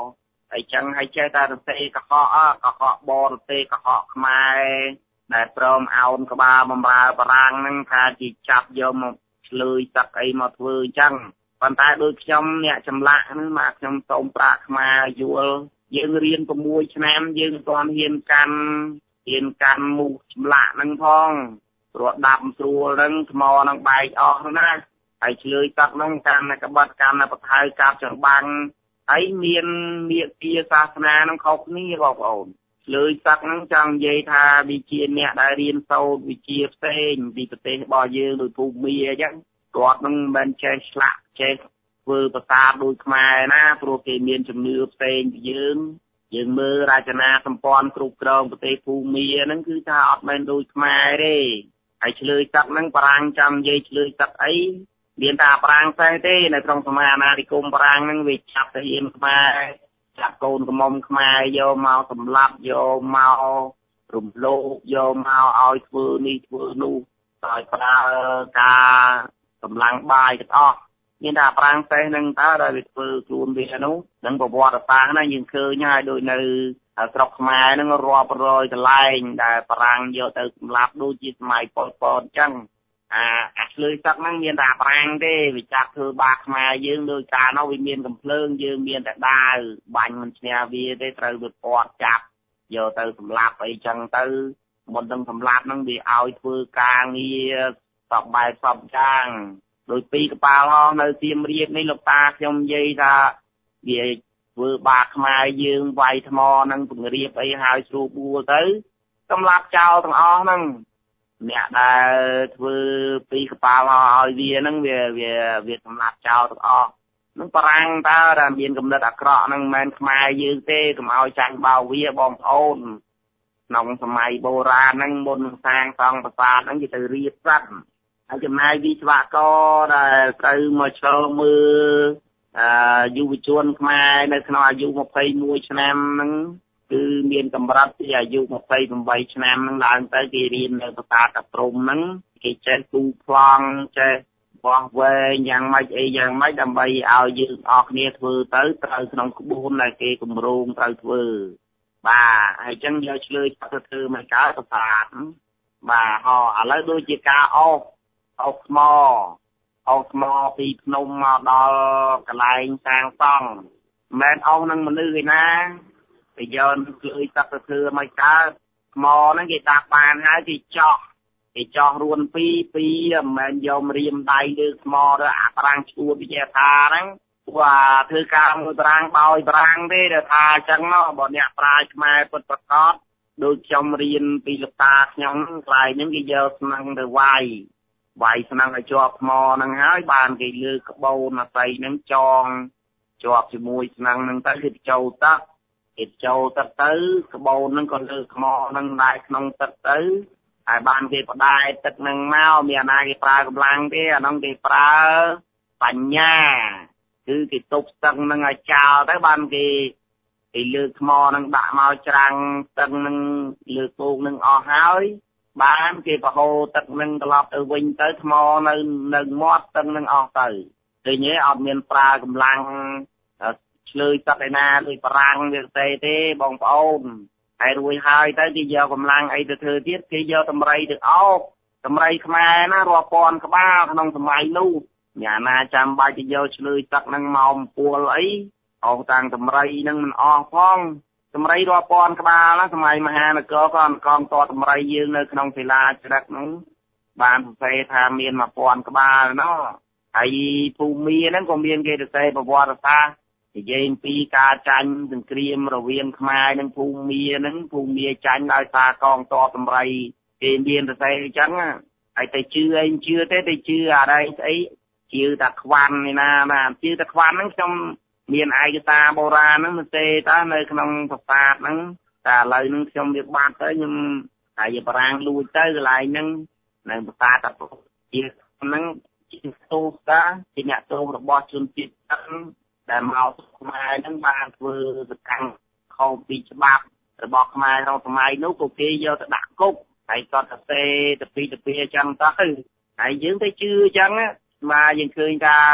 ហើយចឹងហើយចេះតែរទេកុហកកុហកបរទេសកុហកខ្មែរដែលព្រមអោនក្បាលបំរើបារាំងហ្នឹងថាជាចាប់យកមកឆ្លើយទឹកអីមកធ្វើអញ្ចឹងប៉ុន្តែដូចខ្ញុំអ្នកចម្លាក់ហ្នឹងមកខ្ញុំសូមប្រាក់ខ្មែរយល់យើងរៀន6ឆ្នាំយើងមិនទាន់ហ៊ានកាន់ហ៊ានកាន់មូសចម្លាក់ហ្នឹងផងព្រោះដាប់ស្រួលហ្នឹងថ្មហ្នឹងបែកអស់ហ្នឹងណាហើយឆ្លើយទឹកហ្នឹងកាន់តែក្បិតកាន់តែបថៅកាប់ច្របាំងហើយមានមាគាសាសនាហ្នឹងខុសគ្នាបងប្អូនឆ្លើយទឹកហ្នឹងចង់និយាយថាវិជាអ្នកដែលរៀនសូត្រវិជាផ្សេងពីប្រទេសរបស់យើងដោយភូមិអញ្ចឹងគាត់នឹងមិនចេះឆ្លាក់ចេះធ្វើប្រាសាទដូចខ្មែរណាព្រោះគេមានជំនឿផ្សេងពីយើងយើងមើលរចនាសម្ព័ន្ធគ្រប់គ្រងប្រទេសភូមិហ្នឹងគឺថាអត់មែនដូចខ្មែរទេហើយឆ្លើយទឹកហ្នឹងបារាំងចង់និយាយឆ្លើយទឹកអីមានតែបារាំងផ្សេងទេនៅក្នុងសម័យអាណានិគមបារាំងហ្នឹងវាចាប់ទៅហ៊ានខ្មែរចាប់កូនកំមុំខ្មែរយកមកសម្លាប់យកមករំលោភយកមកឲ្យធ្វើនេះធ្វើនោះដោយប្រើការកម្លាំងបាយទាំងអស់មានតែប្រាំងផ្សេងហ្នឹងតើដែលវាធ្វើខ្លួនវានោះនឹងប្រវត្តិសាស្ត្រណាយើងឃើញហើយដូចនៅស្រុកខ្មែរហ្នឹងរាប់រយកន្លែងដែលប្រាំងយកទៅសម្លាប់ដូចជាសម័យប៉ុលពតអញ្ចឹងអាអាឆ្លើយទឹកហ្នឹងមានតែប្រាំងទេវាចាក់ធ្វើបាបខ្មែរយើងដោយការនោះវាមានកំភ្លើងយើងមានតែដាវបាញ់មិនឈ្នះវាទេត្រូវវាពាត់ចាប់យកទៅសម្លាប់អីចឹងទៅមុននឹងសម្លាប់ហ្នឹងវាឲ្យធ្វើការងារសពបែបសពយ៉ាងដោយពីកប៉ាល់ហោះនៅសៀមរាបនេះលោកតាខ្ញុំនិយាយថាវាធ្វើបាបខ្មែរយើងវាយថ្មហ្នឹងពង្រៀបអីហើយស្រួលបួលទៅសម្លាប់ចោលទាំងអស់ហ្នឹងអ្នកដែលធ្វើពីកប៉ាល់ហោះឲ្យវាហ្នឹងវាវាវាសម្លាប់ចោលទាំងអស់នឹងបារាំងតើដែលមានគំនិតអាក្រក់ហ្នឹងមិនមែនខ្មែរយើងទេកុំឲ្យចាញ់បោកវាបងប្អូនក្នុងសម័យបុរាណហ្នឹងមុននឹងសាងសង់ប្រាសាទហ្នឹងគេទៅរៀបសិនហើយចំណាយវិស្វករដែលត្រូវមកឆ្លងមើលអឺយុវជនខ្មែរនៅក្នុងអាយុ21ឆ្នាំហ្នឹងគឺមានកម្រិតពីអាយុ28ឆ្នាំហ្នឹងឡើងទៅគេរៀននៅប្រាសាទតាព្រំហ្នឹងគេចេះគូប្លង់ចេះបោះវែងយ៉ាងម៉េចអីយ៉ាងម៉េចដើម្បីឲ្យយើងអស់គ្នាធ្វើទៅត្រូវក្នុងក្បួនដែលគេគម្រោងត្រូវធ្វើបាទហើយអញ្ចឹងយកឆ្លើយទៅធ្វើមកកើតប្រាសាទបាទហោះឥឡូវដូចជាការអោសអោសថ្មអោសថ្មពីភ្នំមកដល់កន្លែងសាងសង់មិនមែនអោសនឹងមនុស្សឯណាគេយកឆ្លើយទឹកទៅធ្វើមកកើតថ្មហ្នឹងគេដាក់បានហើយគេចោះគេចោះរួនពីរពីរមិនមែនយករៀមដៃលើថ្មទៅអាប្រាំងឈួតវិជាថាហ្នឹងព្រោះធ្វើការមួយប្រាំងបោយប្រាំងទេដែលថាអញ្ចឹងណោះបើអ្នកប្រាជ្ញខ្មែរពិតប្រាកដដូចខ្ញុំរៀនពីលោកតាខ្ញុំខ្លាយហ្នឹងគេយកស្នឹងទៅវាយវាយស្នឹងឲ្យជាប់ថ្មហ្នឹងហើយបានគេលើកក្បូនអាស័យហ្នឹងចងជាប់ជាមួយស្នឹងហ្នឹងទៅគេចូលទឹកគេចូលទឹកទៅក្បូនហ្នឹងក៏លើកថ្មហ្នឹងដែរក្នុងទឹកទៅហើយបានគេបដែតទឹកហ្នឹងមកមានអាណាគេប្រើកម្លាំងទេអាហ្នឹងគេប្រើបញ្ញាគឺគេទប់ស្ទឹងហ្នឹងឲ្យចោលទៅបានគេគេលើកថ្មហ្នឹងដាក់មកច្រាំងស្ទឹងហ្នឹងលើកពូកហ្នឹងអស់ហើយបានគេបហូរទឹកហ្នឹងត្រឡប់ទៅវិញទៅថ្មនៅនៅមាត់ស្ទឹងហ្នឹងអស់ទៅឃើញទេអត់មានប្រើកម្លាំងឆ្លើយទឹកឯណាដូចបារាំងវាទេទេបងប្អូនហើយរួចហើយទៅគេយកកម្លាំងអីទៅធ្វើទៀតគេយកតម្រៃទៅអោបតម្រៃខ្មែរណារាប់ពាន់ក្បាលក្នុងសម័យនោះអ្នកណាចាំបាច់ទៅយកឆ្លើយទឹកហ្នឹងមកអំពួលអីអោបតាំងតម្រៃហ្នឹងមិនអស់ផងតម្រៃរាប់ពាន់ក្បាលណាសម័យមហានគរក៏អង្គតតម្រៃយើងនៅក្នុងសិលាចារឹកហ្នឹងបានសរសេរថាមានមួយពាន់ក្បាលណោះហើយភូមិហ្នឹងក៏មានគេសរសេរប្រវត្តិសាស្ត្រនិយាយអំពីការចាញ់សង្គ្រាមរវាងខ្មែរនិងភូមិហ្នឹងភូមិចាញ់ដោយសារកងទ័ពតម្រៃគេមានសរសេរអញ្ចឹងហើយតែជឿអីជឿទេតែជឿអីស្អីជឿតែខ្វាន់នេះណាណាជឿតែខ្វាន់ហ្នឹងខ្ញុំមានឯកសារបុរាណហ្នឹងមិនទេតើនៅក្នុងប្រាសាទហ្នឹងតែឥឡូវហ្នឹងខ្ញុំវាបាត់ទៅខ្ញុំហើយបារាំងលួចទៅកន្លែងហ្នឹងនៅប្រាសាទតែជាហ្នឹងជាទោសតាជាអ្នកទោសរបស់ជនជាតិហ្នឹងដែលមកខ្មែរហ្នឹងបានធ្វើសកម្មខុសពីច្បាប់របស់ខ្មែរក្នុងសម័យនោះក៏គេយកទៅដាក់គុកហើយក៏ទៅសេទៅពីទៅពីអញ្ចឹងទៅហើយយើងទៅជឿអញ្ចឹងមកយើងឃើញថា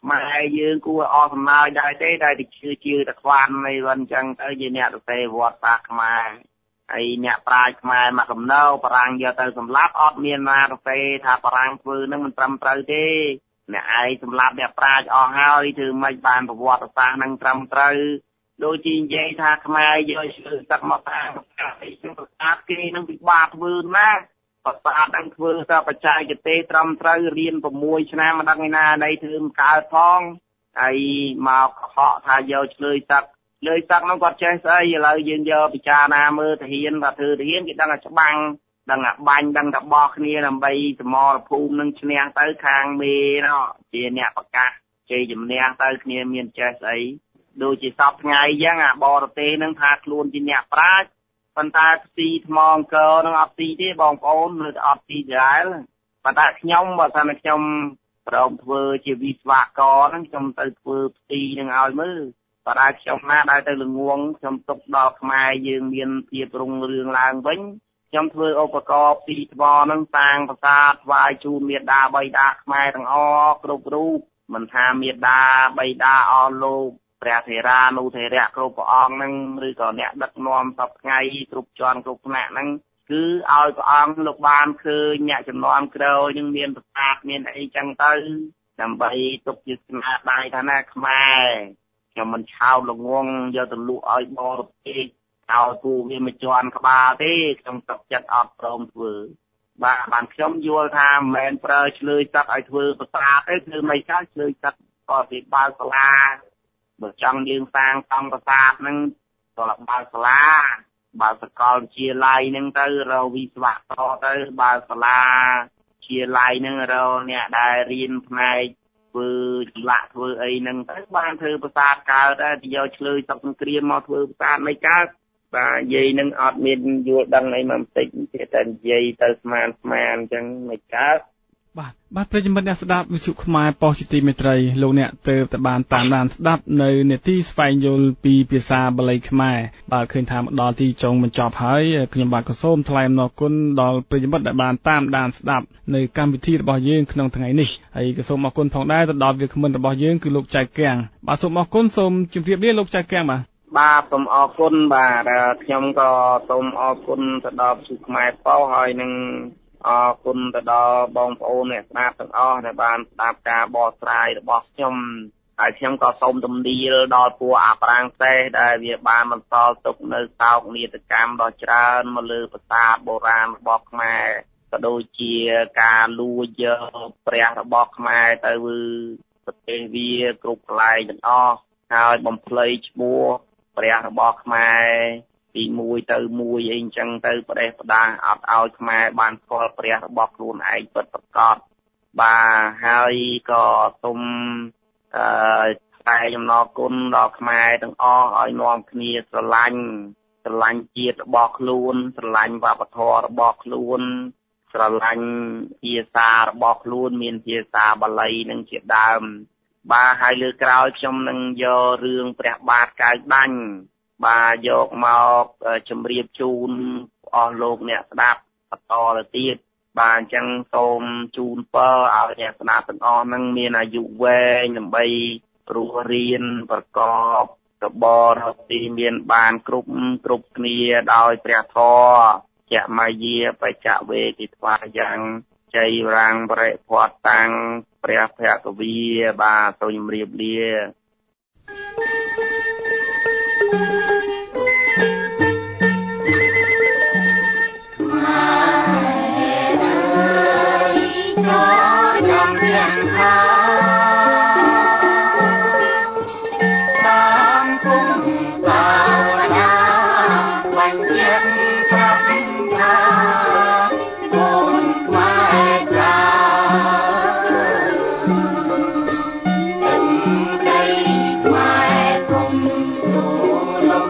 ខ្មែរយើងគួរអស់សំណើចដែរទេដែលទៅជឿជឿតែខ្វាន់នៃវិញអញ្ចឹងទៅជាអ្នកទៅវត្តសាសខ្មែរហើយអ្នកប្រាជ្ញខ្មែរមកកំណោបរាំងយកទៅសម្លាប់អត់មានណាទៅថាបរាំងធ្វើនឹងមិនត្រឹមត្រូវទេអ្នកឯងសម្លាប់អ្នកប្រាជ្ញអស់ហើយធ្វើម៉េចបានប្រវត្តិសាស្ត្រនឹងត្រឹមត្រូវដូចជានិយាយថាខ្មែរយកឈើទឹកមកតាំងប្រសាទគេនឹងពិបាកធ្វើណាប្រសាទនឹងធ្វើតែបច្ចេកទេសត្រឹមត្រូវរៀន6ឆ្នាំមិនដឹងឯណាណីធ្វើមិនកើតផងហើយមកកុហកថាយកឆ្លើយទឹកលើយទឹកនោះគាត់ចេះស្អីឥឡូវយើងយកពិចារណាមើលទាហានថាធ្វើទាហានគេដឹងតែច្បាំងដឹងតែបាញ់ដឹងតែបោះគ្នាដើម្បីសមរភូមិនឹងឈ្នះទៅខាងមេនោះជាអ្នកប្រកាសជ័យជំនះទៅគ្នាមានចេះស្អីដូចជាសពថ្ងៃអញ្ចឹងអាបរទេសនឹងថាខ្លួនជាអ្នកប្រាជ្ញប៉ុន្តែផ្ស៊ីថ្មអង្គរនឹងអត់ស៊ីទេបងប្អូននៅអត់ស៊ីដែរប៉ុន្តែខ្ញុំបើថាខ្ញុំប្រមធ្វើជាវិស្វករហ្នឹងខ្ញុំទៅធ្វើផ្ស៊ីនឹងឲ្យមើលបើតែខ្ញុំណាដែលទៅល្ងងខ្ញុំទុកដល់ខ្មែរយើងមានភាពរុងរឿងឡើងវិញខ្ញុំធ្វើឧបករណ៍ពីថ្មនឹងតាំងប្រាសាទថ្វាយជូនមេដាបៃតាខ្មែរទាំងអស់គ្រប់រូបមិនថាមេដាបៃតាអស់លោកព្រះថេរានុថេរៈគ្រប់ព្រះអង្គនឹងឬក៏អ្នកដឹកនាំសពថ្ងៃគ្រប់ជាន់គ្រប់ថ្នាក់ហ្នឹងគឺឲ្យព្រះអង្គលោកបានឃើញអ្នកចំនួនក្រោយនឹងមានប្រសាទមានអីចឹងទៅដើម្បីទុកជាស្នាដៃថាណាខ្មែរខ្ញុំមិនឆោតល្ងងយកទៅលក់ឲ្យបរទេសឲ្យគូវាមិនជន់ក្បាលទេខ្ញុំទឹកចិត្តអត់ព្រមធ្វើបាទបានខ្ញុំយល់ថាមិនមែនប្រើឆ្លើយទឹកឲ្យធ្វើប្រសាទទេគឺមិនចាឆ្លើយទឹកក៏ពីបើកសាលាបើចង់យើងសាងសំប្រាសាទហ្នឹងក៏បើកសាលាបើកសកលវិទ្យាល័យហ្នឹងទៅរកវិស្វករទៅបើកសាលាវិទ្យាល័យហ្នឹងរកអ្នកដែលរៀនផ្នែកធ្វើចម្លាក់ធ្វើអីហ្នឹងទៅបានធ្វើប្រាសាទកើតដែរទៅយកឆ្លើយទឹកសង្គ្រាមមកធ្វើប្រាសាទមិនកើតបាទនិយាយហ្នឹងអត់មានយល់ដឹងអីមកបន្តិចទេតែនិយាយទៅស្មានស្មានអញ្ចឹងមិនកើតបាទបាទប្រិយមិត្តអ្នកស្ដាប់វិទ្យុខ្មែរប៉ុស្តិ៍ជាទីមេត្រីលោកអ្នកទៅតែបានតាមដានស្ដាប់នៅនេតិស្វែងយល់ពីភាសាបាលីខ្មែរបាទឃើញថាមកដល់ទីចុងបញ្ចប់ហើយខ្ញុំបាទក៏សូមថ្លែងអំណរគុណដល់ប្រិយមិត្តដែលបានតាមដានស្ដាប់នៅកម្មវិធីរបស់យើងក្នុងថ្ងៃនេះហើយក៏សូមអរគុណផងដែរទៅដល់វាគ្មិនរបស់យើងគឺលោកចៅកាំងបាទសូមអរគុណសូមជម្រាបលាលោកចៅកាំងបាទបាទសូមអរគុណបាទខ្ញុំក៏សូមអរគុណទៅដល់វិទ្យុខ្មែរប៉ុស្តិ៍ហើយនឹងអរគុណទៅដល់បងប្អូនអ្នកស្ដាប់ទាំងអស់ដែលបានស្ដាប់ការបកស្រាយរបស់ខ្ញុំហើយខ្ញុំក៏សូមទំនាលដល់ពួកអាប្រាំងសេះដែលវាបានបន្សល់ទុកនៅសោកនាដកម្មដ៏ច្រើនមកលើប្រាសាទបុរាណរបស់ខ្មែរក៏ដូចជាការលួចយកព្រះរបស់ខ្មែរទៅប្រទេសវាគ្រប់កន្លែងទាំងអស់ហើយបំភ្លៃឈ្មោះព្រះរបស់ខ្មែរពីមួយទៅមួយអីអញ្ចឹងទៅប្រទេសផ្ដាស់អត់ឲ្យខ្មែរបានស្គាល់ព្រះរបស់ខ្លួនឯងពិតប្រាកដបាទហើយក៏សូមអឺថ្លែងអំណរគុណដល់ខ្មែរទាំងអស់ឲ្យនាំគ្នាស្រឡាញ់ស្រឡាញ់ជាតិរបស់ខ្លួនស្រឡាញ់វប្បធម៌របស់ខ្លួនស្រឡាញ់ភាសារបស់ខ្លួនមានភាសាបាលីនឹងជាដើមបាទហើយលើក្រោយខ្ញុំនឹងយករឿងព្រះបាទកៅដាញ់បាទយកមកជម្រាបជូនអស់លោកអ្នកស្ដាប់បន្តទៅទៀតបាទអញ្ចឹងសូមជូនពរឲ្យអ្នកស្ដាប់ទាំងអស់ហ្នឹងមានអាយុវែងដើម្បីរស់រៀនប្រកបរបរទីមានបានគ្រប់គ្រប់គ្នាដោយព្រះធម៌ចមយាបច្ចវេទិថ្វាយ៉ាងជ័យរាំងបរិភ័តតាំងព្រះភគវីបាទសូមជម្រាបលា Hãy subscribe cho kênh Ghiền Mì Gõ để không bỏ lỡ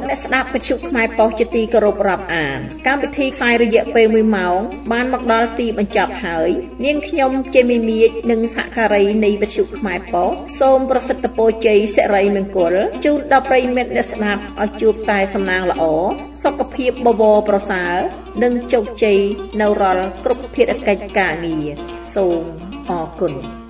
អ្នកស្ដាប់វិទ្យុខ្មែរប៉ុស្តិ៍ជាទីគោរពរាប់អានកម្មវិធីផ្សាយរយៈពេលមួយម៉ោងបានមកដល់ទីបញ្ចប់ហើយនាងខ្ញុំជាមីមៀកនិងសហការីនៃវិទ្យុខ្មែរប៉ុស្តិ៍សូមប្រសិទ្ធពរជ័យសិរីមង្គលជូនដល់ប្រិយមិត្តអ្នកស្ដាប់ឲ្យជួបតែសំណាងល្អសុខភាពបបរប្រសើរនិងជោគជ័យនៅរាល់គ្រប់ភារកិច្ចការងារសូមអរគុណ